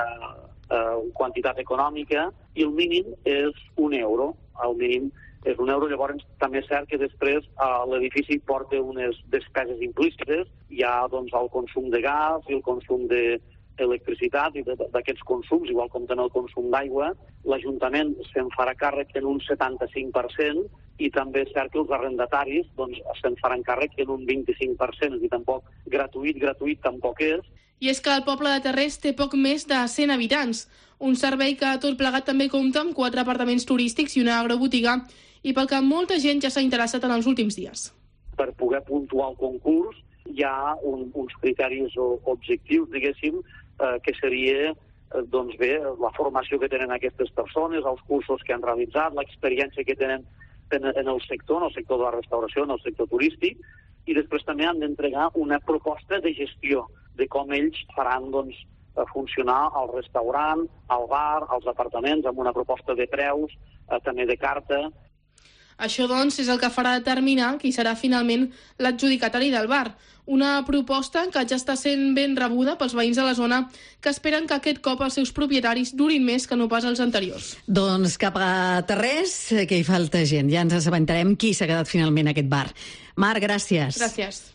quantitat econòmica, i el mínim és €1. El mínim és €1. Llavors també és cert que després l'edifici porta unes despeses implícites, hi ha doncs, el consum de gas i el consum d'electricitat, i d'aquests consums, igual com també el consum d'aigua, l'Ajuntament se'n farà càrrec en un 75%, i també és cert que els arrendataris doncs, se'n faran càrrec en un 25%, és a dir, tampoc gratuït tampoc és. I és que el poble de Tarrés té poc més de 100 habitants, un servei que tot plegat també compta amb 4 apartaments turístics i una agrobotiga, i pel que molta gent ja s'ha interessat en els últims dies. Per poder puntuar el concurs hi ha uns criteris objectius, diguéssim, que seria doncs bé, la formació que tenen aquestes persones, els cursos que han realitzat, l'experiència que tenen en el sector de la restauració, en el sector turístic, i després també han d'entregar una proposta de gestió de com ells faran doncs, funcionar el restaurant, el bar, els apartaments, amb una proposta de preus, també de carta. Això, doncs, és el que farà determinar qui serà finalment l'adjudicatari del bar. Una proposta que ja està sent ben rebuda pels veïns de la zona, que esperen que aquest cop els seus propietaris durin més que no pas els anteriors. Doncs cap a Tarrés, que hi falta gent. Ja ens assabentarem qui s'ha quedat finalment a aquest bar. Mar, gràcies. Gràcies.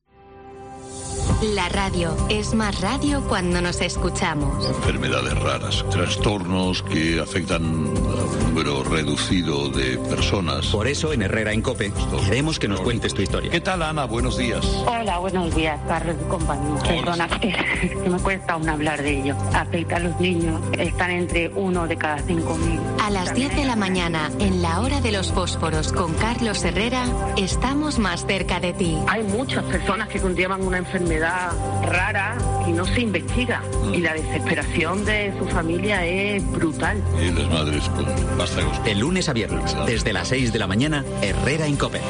La radio es más radio cuando nos escuchamos. Enfermedades raras, trastornos que afectan a un número reducido de personas. Por eso en Herrera en COPE queremos que nos cuentes tu historia. ¿Qué tal, Ana? Buenos días. Hola, buenos días, Carlos y compañía. Perdona, que me cuesta aún hablar de ello. Afecta a los niños, están entre 1 de cada 5.000. A las 10 de la mañana, en la hora de los fósforos con Carlos Herrera, estamos más cerca de ti. Hay muchas personas que conllevan una enfermedad rara y no se investiga, y la desesperación de su familia es brutal. Y las madres con vástagos. De lunes a viernes, desde las 6 de la mañana, Herrera en COPE.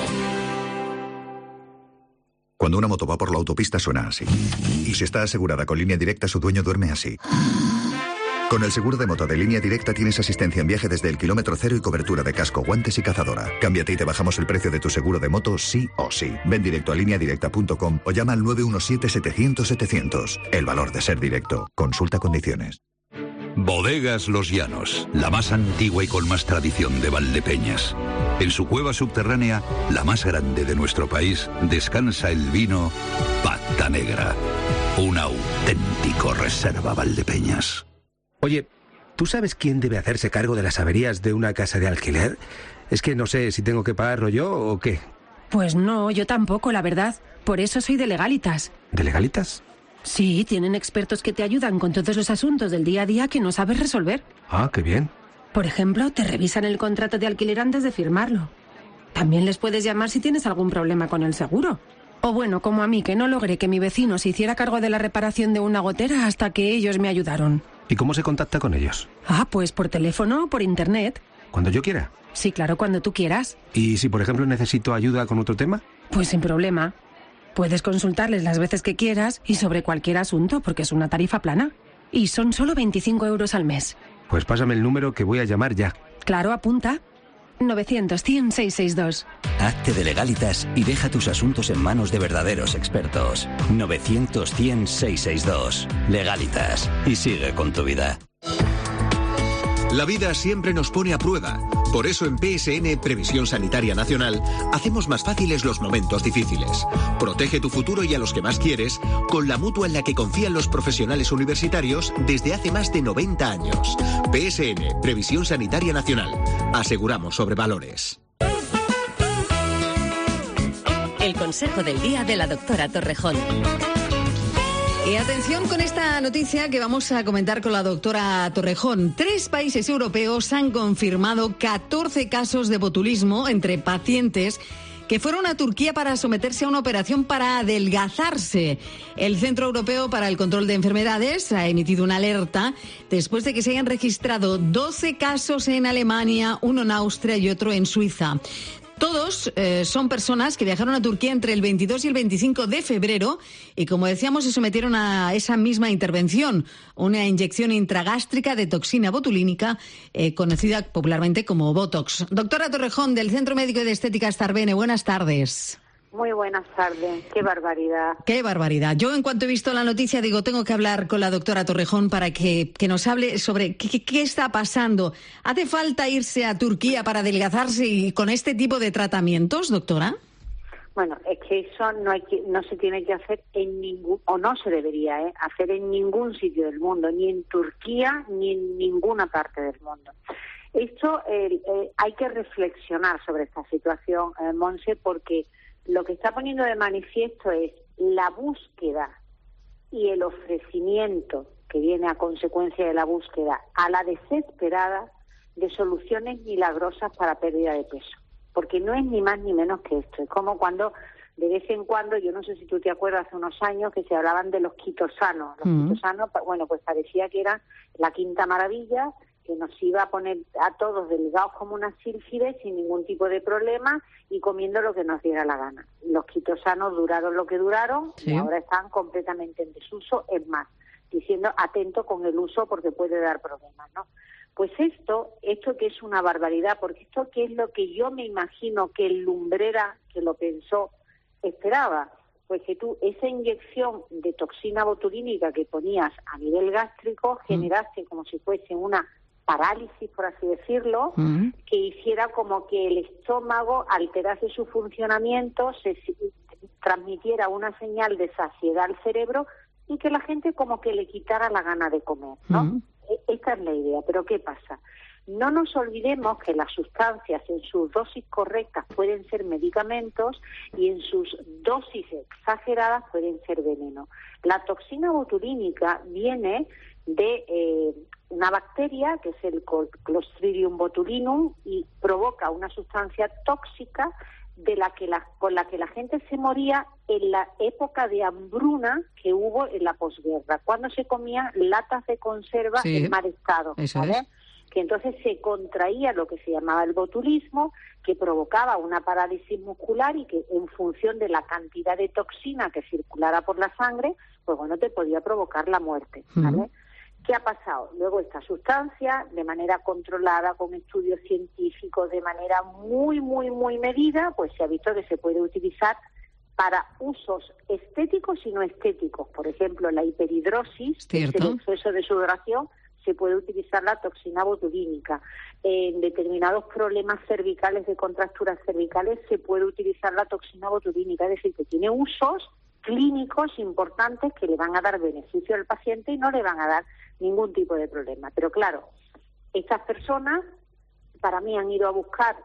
Cuando una moto va por la autopista suena así. Y si está asegurada con Línea Directa, su dueño duerme así. Con el seguro de moto de Línea Directa tienes asistencia en viaje desde el kilómetro cero y cobertura de casco, guantes y cazadora. Cámbiate y te bajamos el precio de tu seguro de moto sí o sí. Ven directo a lineadirecta.com o llama al 917-700-700. El valor de ser directo. Consulta condiciones. Bodegas Los Llanos, la más antigua y con más tradición de Valdepeñas. En su cueva subterránea, la más grande de nuestro país, descansa el vino Pata Negra. Un auténtico reserva Valdepeñas. Oye, ¿tú sabes quién debe hacerse cargo de las averías de una casa de alquiler? Es que no sé si tengo que pagarlo yo o qué. Pues no, yo tampoco, la verdad. Por eso soy de Legalitas. ¿De Legalitas? Sí, tienen expertos que te ayudan con todos los asuntos del día a día que no sabes resolver. Ah, qué bien. Por ejemplo, te revisan el contrato de alquiler antes de firmarlo. También les puedes llamar si tienes algún problema con el seguro. O bueno, como a mí, que no logré que mi vecino se hiciera cargo de la reparación de una gotera hasta que ellos me ayudaron. ¿Y cómo se contacta con ellos? Pues por teléfono o por internet. ¿Cuando yo quiera? Sí, claro, cuando tú quieras. ¿Y si, por ejemplo, necesito ayuda con otro tema? Pues sin problema. Puedes consultarles las veces que quieras y sobre cualquier asunto, porque es una tarifa plana. Y son solo 25 euros al mes. Pues pásame el número que voy a llamar ya. Claro, apunta. 900-100-662. Hazte de Legalitas y deja tus asuntos en manos de verdaderos expertos. 900-100-662. Legalitas. Y sigue con tu vida. La vida siempre nos pone a prueba. Por eso en PSN, Previsión Sanitaria Nacional, hacemos más fáciles los momentos difíciles. Protege tu futuro y a los que más quieres con la mutua en la que confían los profesionales universitarios desde hace más de 90 años. PSN, Previsión Sanitaria Nacional. Aseguramos sobre valores. El consejo del día de la doctora Torrejón. Y atención con esta noticia que vamos a comentar con la doctora Torrejón. 3 países europeos han confirmado 14 casos de botulismo entre pacientes que fueron a Turquía para someterse a una operación para adelgazarse. El Centro Europeo para el Control de Enfermedades ha emitido una alerta después de que se hayan registrado 12 casos en Alemania, uno en Austria y otro en Suiza. Todos son personas que viajaron a Turquía entre el 22 y el 25 de febrero y, como decíamos, se sometieron a esa misma intervención, una inyección intragástrica de toxina botulínica, conocida popularmente como Botox. Doctora Torrejón, del Centro Médico de Estética Starbene, buenas tardes. Muy buenas tardes. Qué barbaridad. Qué barbaridad. Yo, en cuanto he visto la noticia, digo, tengo que hablar con la doctora Torrejón para que nos hable sobre qué está pasando. ¿Hace falta irse a Turquía para adelgazarse y con este tipo de tratamientos, doctora? Bueno, es que eso no se tiene que hacer en ningún, o no se debería hacer en ningún sitio del mundo, ni en Turquía ni en ninguna parte del mundo. Esto hay que reflexionar sobre esta situación, Monse, porque lo que está poniendo de manifiesto es la búsqueda y el ofrecimiento que viene a consecuencia de la búsqueda a la desesperada de soluciones milagrosas para pérdida de peso. Porque no es ni más ni menos que esto. Es como cuando, de vez en cuando, yo no sé si tú te acuerdas, hace unos años que se hablaban de los quitosanos. Los quitosanos, bueno, pues parecía que era la quinta maravilla, que nos iba a poner a todos delgados como unas sílfides sin ningún tipo de problema y comiendo lo que nos diera la gana. Los quitosanos duraron lo que duraron y ahora están completamente en desuso. Es más, diciendo atento con el uso porque puede dar problemas, ¿no? Pues esto que es una barbaridad, porque esto que es lo que yo me imagino que el lumbrera que lo pensó esperaba, pues que tú esa inyección de toxina botulínica que ponías a nivel gástrico generase como si fuese una parálisis, por así decirlo, que hiciera como que el estómago alterase su funcionamiento, se transmitiera una señal de saciedad al cerebro y que la gente como que le quitara la gana de comer, ¿no? Esta es la idea, pero ¿qué pasa? No nos olvidemos que las sustancias en sus dosis correctas pueden ser medicamentos y en sus dosis exageradas pueden ser veneno. La toxina botulínica viene de una bacteria que es el Clostridium botulinum y provoca una sustancia tóxica con la que la gente se moría en la época de hambruna que hubo en la posguerra, cuando se comían latas de conserva en mal estado, ¿sabes? Que entonces se contraía lo que se llamaba el botulismo, que provocaba una parálisis muscular y que en función de la cantidad de toxina que circulara por la sangre, pues bueno, te podía provocar la muerte, ¿vale? ¿Qué ha pasado? Luego esta sustancia, de manera controlada, con estudios científicos, de manera muy, muy, muy medida, pues se ha visto que se puede utilizar para usos estéticos y no estéticos. Por ejemplo, la hiperhidrosis, el exceso de sudoración, se puede utilizar la toxina botulínica. En determinados problemas cervicales, de contracturas cervicales, se puede utilizar la toxina botulínica. Es decir, que tiene usos clínicos importantes que le van a dar beneficio al paciente y no le van a dar ningún tipo de problema. Pero claro, estas personas para mí han ido a buscar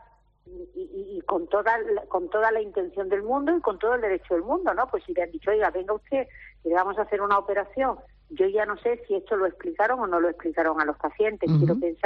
y con toda la intención del mundo y con todo el derecho del mundo, ¿no? Pues si le han dicho, oiga, venga usted, que le vamos a hacer una operación. Yo ya no sé si esto lo explicaron o no lo explicaron a los pacientes. Quiero pensar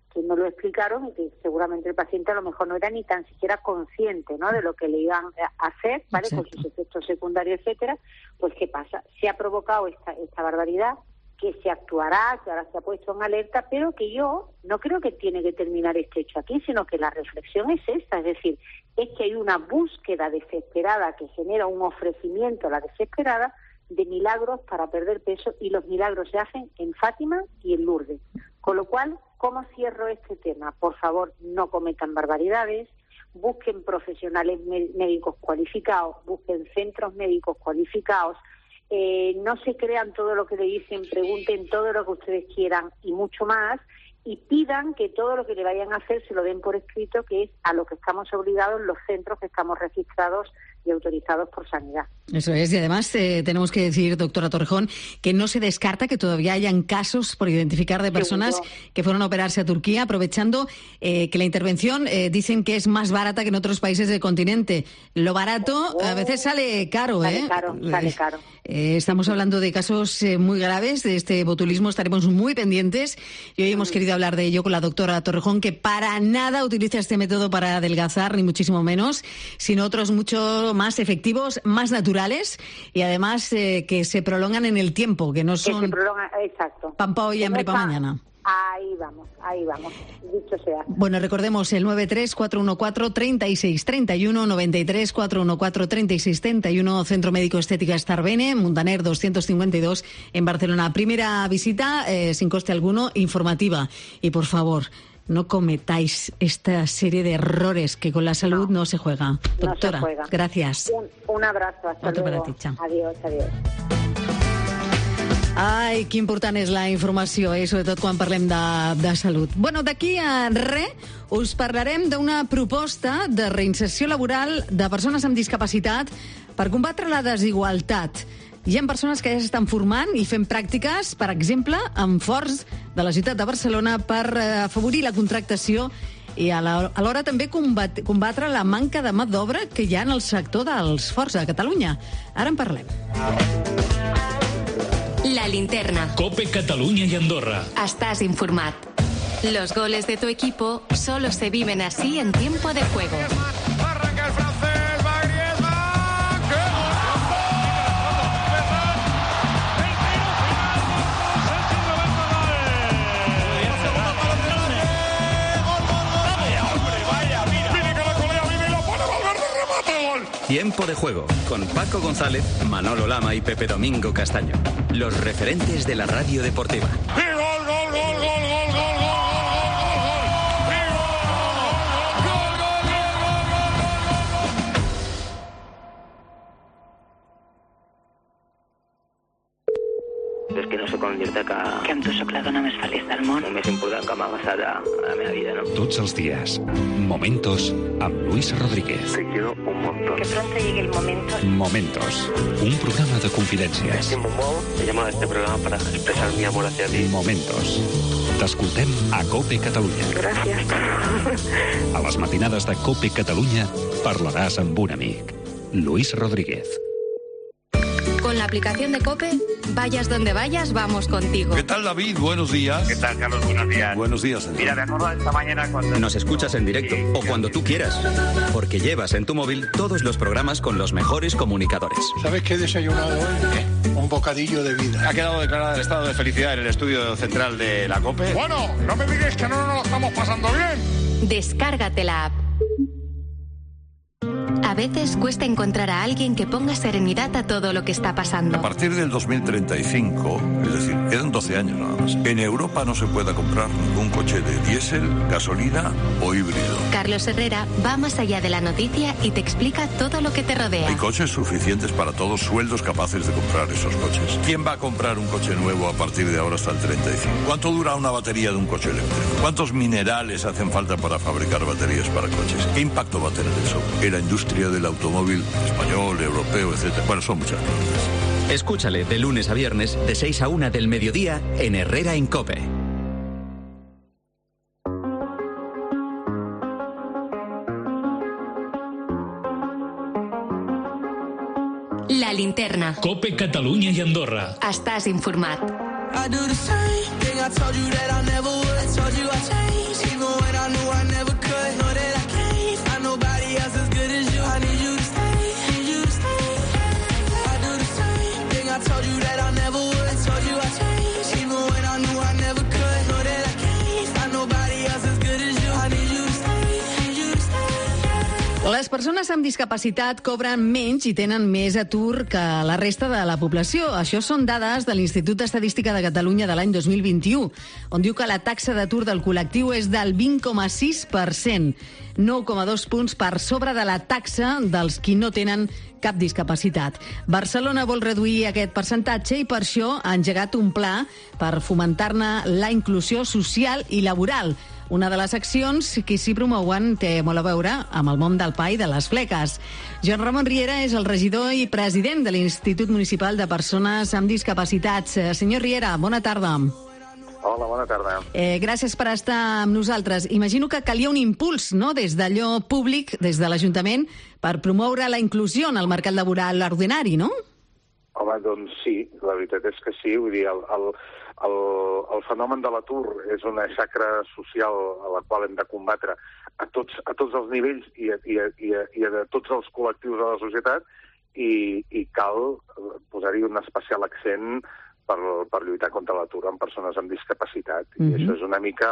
que no lo explicaron y que seguramente el paciente a lo mejor no era ni tan siquiera consciente, ¿no?, de lo que le iban a hacer, ¿vale?, con sus efectos secundarios, etcétera. Pues ¿qué pasa? Se ha provocado esta barbaridad, que se actuará, que ahora se ha puesto en alerta, pero que yo no creo que tiene que terminar este hecho aquí, sino que la reflexión es esta, es decir, es que hay una búsqueda desesperada que genera un ofrecimiento a la desesperada de milagros para perder peso, y los milagros se hacen en Fátima y en Lourdes. Con lo cual, ¿cómo cierro este tema? Por favor, no cometan barbaridades, busquen profesionales médicos cualificados, busquen centros médicos cualificados, no se crean todo lo que le dicen, pregunten todo lo que ustedes quieran y mucho más, y pidan que todo lo que le vayan a hacer se lo den por escrito, que es a lo que estamos obligados los centros que estamos registrados y autorizados por Sanidad. Eso es, y además tenemos que decir, doctora Torrejón, que no se descarta que todavía hayan casos por identificar de personas que fueron a operarse a Turquía, aprovechando que la intervención dicen que es más barata que en otros países del continente. Lo barato a veces sale caro, Sale caro. Estamos hablando de casos muy graves, de este botulismo, estaremos muy pendientes, y hoy hemos querido hablar de ello con la doctora Torrejón, que para nada utiliza este método para adelgazar, ni muchísimo menos, sino otros mucho más efectivos, más naturales, y además que se prolongan en el tiempo, que no son... Que se prolongan, exacto. Pan pa hoy, hambre pa mañana. Ahí vamos, dicho sea. Bueno, recordemos el 93-414-3631, 93-414-3631, Centro Médico Estética Starbene, Muntaner 252 en Barcelona. Primera visita sin coste alguno, informativa. Y por favor, no cometáis esta serie de errores que con la salud no se juega. Doctora, no se juega. Gracias. Un abrazo, hasta luego. Adiós. Ai, que important és la informació, sobretot quan parlem de salut. Bueno, d'aquí a res us parlarem d'una proposta de reinserció laboral de persones amb discapacitat per combatre la desigualtat. Hi ha persones que ja s'estan formant i fent pràctiques, per exemple, en forts de la ciutat de Barcelona, per afavorir la contractació i alhora també combatre la manca de mà d'obra que hi ha en el sector dels forts a Catalunya. Ara en parlem. La linterna. COPE Catalunya y Andorra. Estás informat. Los goles de tu equipo solo se viven así en tiempo de juego. Arranca el francés, va Griezmann. ¡Qué Tiempo de juego, con Paco González, Manolo Lama y Pepe Domingo Castaño. Los referentes de la radio deportiva. ¡Y gol! És que no sé com dir-te que amb tu sóc la dona més feliç del món. El més important que m'ha passat a la meva vida, no? Tots els días, Momentos amb Luis Rodríguez. Te quiero un montón. Que pronto llegue el momento. Momentos, un programa de confidencias. Me estimo molt. He llamado a este programa para expresar mi amor hacia ti. Momentos. T'escoltem a COPE Catalunya. Gràcies. A les matinades de COPE Catalunya parlaràs amb un amic. Luis Rodríguez. Con la aplicación de COPE, vayas donde vayas, vamos contigo. ¿Qué tal, David? Buenos días. ¿Qué tal, Carlos? Buenos días. Buenos días. Mira, me acuerdo esta mañana cuando... Nos escuchas en directo o cuando tú quieras, porque llevas en tu móvil todos los programas con los mejores comunicadores. ¿Sabes qué he desayunado hoy? Un bocadillo de vida. Ha quedado declarado el estado de felicidad en el estudio central de la COPE. Bueno, no me digáis que no nos lo estamos pasando bien. Descárgate la app. A veces cuesta encontrar a alguien que ponga serenidad a todo lo que está pasando. A partir del 2035, es decir, quedan 12 años nada más, en Europa no se pueda comprar ningún coche de diésel, gasolina o híbrido. Carlos Herrera va más allá de la noticia y te explica todo lo que te rodea. Hay coches suficientes para todos, sueldos capaces de comprar esos coches. ¿Quién va a comprar un coche nuevo a partir de ahora hasta el 35? ¿Cuánto dura una batería de un coche eléctrico? ¿Cuántos minerales hacen falta para fabricar baterías para coches? ¿Qué impacto va a tener eso en la industria del automóvil español, europeo, etcétera? Bueno, son muchas preguntas. Escúchale de lunes a viernes de 6 a 1 del mediodía en Herrera en COPE. La linterna. COPE Catalunya i Andorra. Estàs informat. I do the same thing. I told you that I never would. I told you I changed, even when I knew I never could. Know that I can't find nobody else as good as you. I need you to stay, need you to stay. I do the same thing. I told you that I never would. I told you I changed, even when I knew I never could. Know that I can't find nobody else as good as you. I need you to stay, need you to stay. Les persones amb discapacitat cobren menys i tenen més atur que la resta de la població. Això són dades de l'Institut d'Estadística de Catalunya de l'any 2021, on diu que la taxa d'atur del col·lectiu és del 20,6%, 9,2 punts per sobre de la taxa dels qui no tenen cap discapacitat. Barcelona vol reduir aquest percentatge i per això ha engegat un pla per fomentar-ne la inclusió social i laboral. Una de les accions que s'hi promouen té molt a veure amb el món del pa i de les fleques. Joan Ramon Riera és el regidor i president de l'Institut Municipal de Persones amb Discapacitats. Senyor Riera, bona tarda. Hola, bona tarda. Gràcies per estar amb nosaltres. Imagino que calia un impuls, no?, des d'allò públic, des de l'Ajuntament, per promoure la inclusió en el mercat laboral ordinari, no? Home, doncs sí, la veritat és que sí. Vull dir, el fenomen de l'atur és una xacra social a la qual hem de combatre a tots els nivells i a tots els col·lectius de la societat i cal posar-hi un especial accent per lluitar contra l'atur en persones amb discapacitat. I això és una mica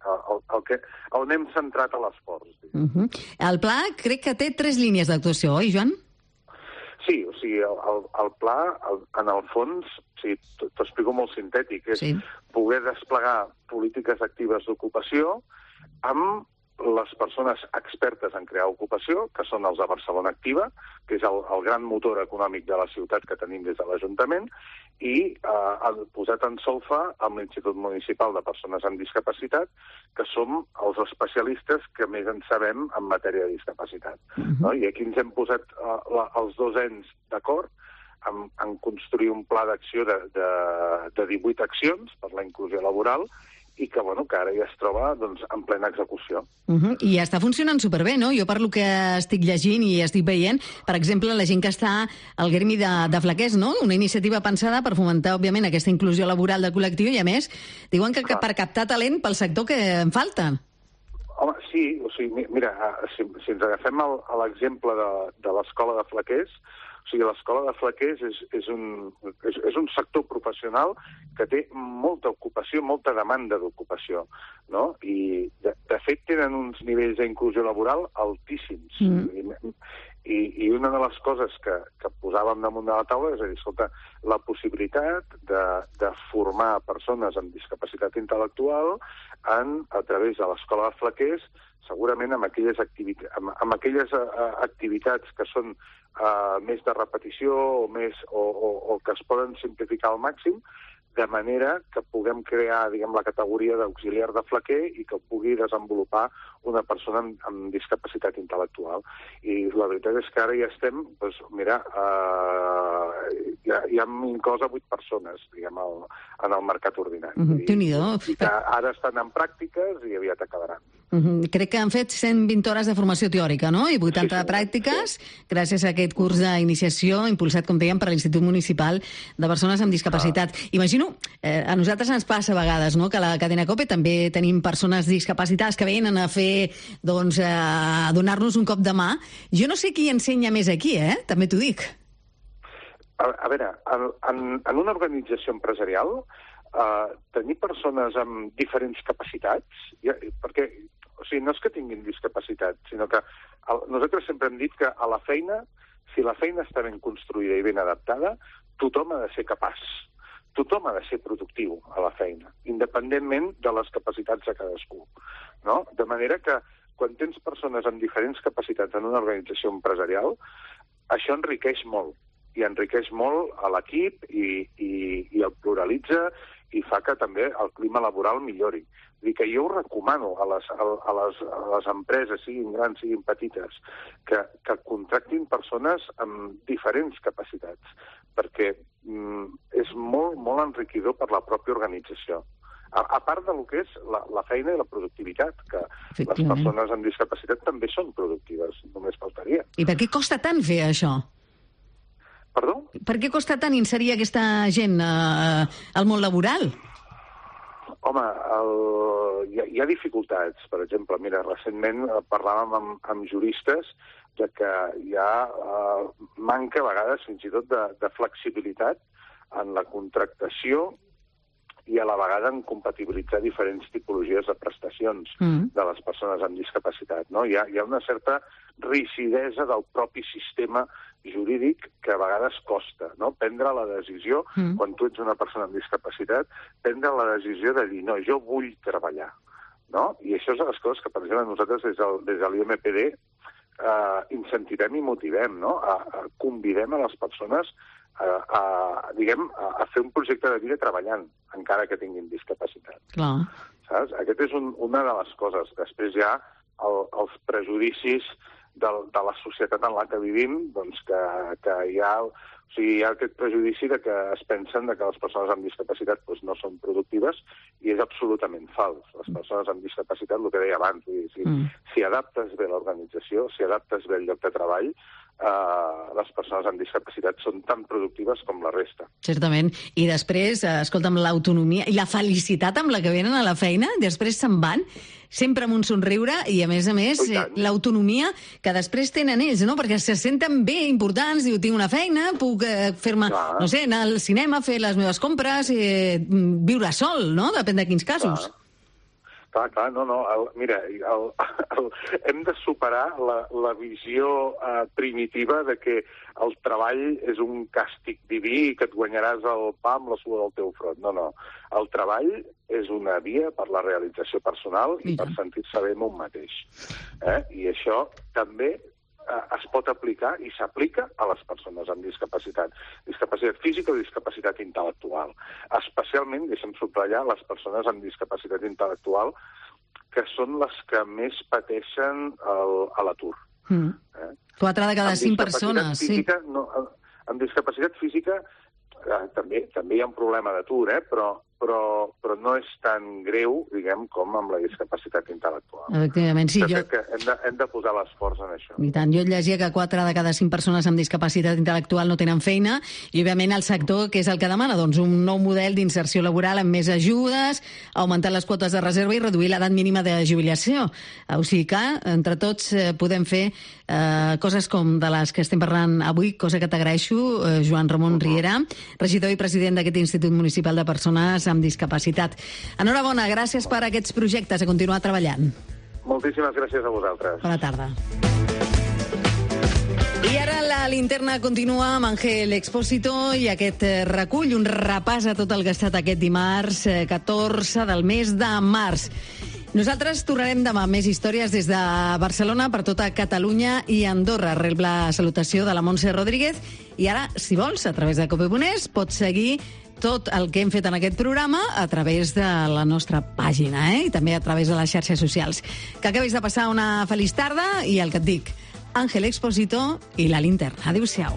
on hem centrat l'esforç. El pla crec que té 3 línies d'actuació, oi, Joan? Sí, o sigui, el pla, en el fons, t'ho explico molt sintètic, és poder desplegar polítiques actives d'ocupació amb les persones expertes en crear ocupació, que són els de Barcelona Activa, que és el gran motor econòmic de la ciutat que tenim des de l'Ajuntament, i posat en solfa amb l'Institut Municipal de Persones amb Discapacitat, que som els especialistes que més en sabem en matèria de discapacitat. No? I aquí ens hem posat els dos ens d'acord en construir un pla d'acció de 18 accions per la inclusió laboral i que ara ja es troba en plena execució. I està funcionant superbé, no? Jo per lo que estic llegint i estic veient, per exemple, la gent que està al gremi de flequers, no? Una iniciativa pensada per fomentar, òbviament, aquesta inclusió laboral del col·lectiu i, a més, diuen que per captar talent pel sector que en falta. Home, sí, o sigui, mira, si ens agafem l'exemple de l'escola de flequers, o sigui, l'escola de flequers és un sector professional que té molta ocupació, molta demanda d'ocupació, no? I, de fet, tenen uns nivells d'inclusió laboral altíssims. I una de les coses que posàvem damunt de la taula és a dir, escolta, la possibilitat de formar persones amb discapacitat intel·lectual a través de l'escola de flequers, segurament amb aquelles activitats que són més de repetició o que es poden simplificar al màxim, de manera que puguem crear, diguem, la categoria d'auxiliar de flequer i que pugui desenvolupar una persona amb discapacitat intel·lectual. I la veritat és que ara ja estem, doncs, mira, ja hem inclòs 8 persones, diguem, en el mercat ordinari. I que ara estan en pràctiques i aviat acabaran. Crec que han fet 120 hores de formació teòrica, no? I 80 de pràctiques, gràcies a aquest curs d'iniciació impulsat, com dèiem, per l'Institut Municipal de Persones amb Discapacitat. Imagino, a nosaltres ens passa a vegades, no?, que a la cadena COPE també tenim persones discapacitades que venen a fer, doncs, a donar-nos un cop de mà. Jo no sé qui ensenya més aquí, també t'ho dic. A veure, en una organització empresarial, tenir persones amb diferents capacitats, perquè, o sigui, no és que tinguin discapacitat, sinó que nosaltres sempre hem dit que a la feina, si la feina està ben construïda i ben adaptada, tothom ha de ser capaç. Tothom ha de ser productiu a la feina, independentment de les capacitats de cadascú. No? De manera que, quan tens persones amb diferents capacitats en una organització empresarial, això enriqueix molt. I enriqueix molt a l'equip i el pluralitza i fa que també el clima laboral millori. Vull dir que jo ho recomano a les empreses, siguin grans, siguin petites, que contractin persones amb diferents capacitats, perquè és molt, molt enriquidor per la pròpia organització. A part del que és la feina i la productivitat, que les persones amb discapacitat també són productives, només faltaria. I per què costa tant fer això? Perdó? Per què costa tant inserir aquesta gent al món laboral? Home, hi ha dificultats. Per exemple, mira, recentment parlàvem amb juristes de que hi ha manca a vegades fins i tot de flexibilitat en la contractació i a la vegada en compatibilitzar diferents tipologies de prestacions de les persones amb discapacitat. No? Hi ha una certa rigidesa del propi sistema jurídic que a vegades costa, no? Prendre la decisió, quan tu ets una persona amb discapacitat, prendre la decisió de dir, no, jo vull treballar. No? I això és les coses que, per exemple, nosaltres des de l'IMPD incentivem i motivem, no? Convidem a les persones a fer un projecte de vida treballant, encara que tinguin discapacitat. Clar. Saps? Aquesta és una de les coses. Després hi ha els prejudicis de la societat en la que vivim, doncs que hi ha aquest prejudici de que es pensen que les persones amb discapacitat doncs, no són productives, i és absolutament fals. Les persones amb discapacitat, el que deia abans, si adaptes bé l'organització, si adaptes bé el lloc de treball, les persones amb discapacitat són tan productives com la resta. Certament. I després, escolta'm, l'autonomia i la felicitat amb la que venen a la feina, després se'n van, sempre amb un somriure, i a més, l'autonomia que després tenen ells, no? Perquè se senten bé, importants, diu, tinc una feina, puc fer-me, no sé, anar al cinema, fer les meves compres, viure sol, no? Depèn de quins casos. Clar, no. Mira, hem de superar la visió primitiva de que el treball és un càstig diví i que et guanyaràs el pa amb la suor del teu front. No. El treball és una via per la realització personal i per sentir-se bé amb un mateix. I això també es pot aplicar i s'aplica a les persones amb discapacitat física o discapacitat intel·lectual. Especialment, deixem subratllar, les persones amb discapacitat intel·lectual, que són les que més pateixen a l'atur. 4 de cada 5 persones, sí. Amb discapacitat física també hi ha un problema d'atur, però no és tan greu, diguem, com amb la discapacitat intel·lectual. Efectivament, sí. Crec que hem de posar l'esforç en això. I tant. Jo llegia que 4 de cada 5 persones amb discapacitat intel·lectual no tenen feina, i òbviament el sector, què és el que demana? Doncs un nou model d'inserció laboral amb més ajudes, augmentar les quotes de reserva i reduir l'edat mínima de jubilació. O sigui que, entre tots, podem fer coses com de les que estem parlant avui, cosa que t'agraeixo, Joan Ramon Riera, regidor i president d'aquest Institut Municipal de Persones amb Discapacitat. Enhorabona, gràcies per aquests projectes, a continuar treballant. Moltíssimes gràcies a vosaltres. Bona tarda. I ara la linterna continua amb Ángel Expósito i aquest recull, un repàs a tot el que ha estat aquest dimarts 14 del mes de març. Nosaltres tornarem demà amb més històries des de Barcelona per tota Catalunya i Andorra. Rep la salutació de la Montse Rodríguez i ara, si vols, a través de Cope.es pots seguir tot el que hem fet en aquest programa a través de la nostra pàgina, i també a través de les xarxes socials. Que acabis de passar una feliç tarda i el que et dic, Ángel Expósito i la linterna. Adéu-siau.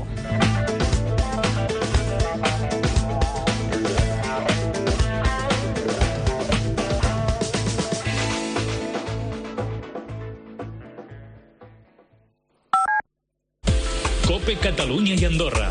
COPE Cataluña y Andorra.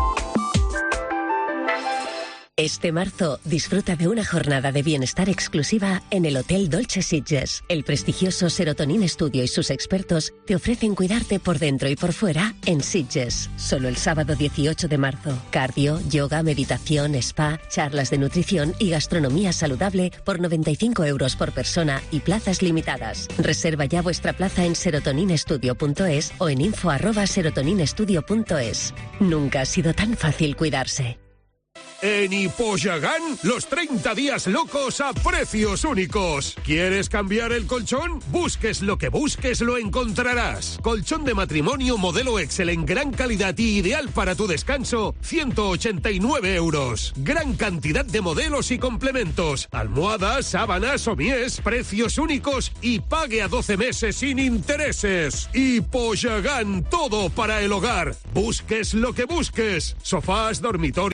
Este marzo, disfruta de una jornada de bienestar exclusiva en el Hotel Dolce Sitges. El prestigioso Serotonin Studio y sus expertos te ofrecen cuidarte por dentro y por fuera en Sitges. Solo el sábado 18 de marzo. Cardio, yoga, meditación, spa, charlas de nutrición y gastronomía saludable por 95 € por persona y plazas limitadas. Reserva ya vuestra plaza en serotoninestudio.es o en info@serotoninestudio.es. Nunca ha sido tan fácil cuidarse. En Hipoyagan, los 30 días locos a precios únicos. ¿Quieres cambiar el colchón? Busques lo que busques, lo encontrarás. Colchón de matrimonio modelo Excel en gran calidad y ideal para tu descanso, 189 €. Gran cantidad de modelos y complementos. Almohadas, sábanas, somies, precios únicos y pague a 12 meses sin intereses. Hipoyagan, todo para el hogar. Busques lo que busques. Sofás, dormitorios.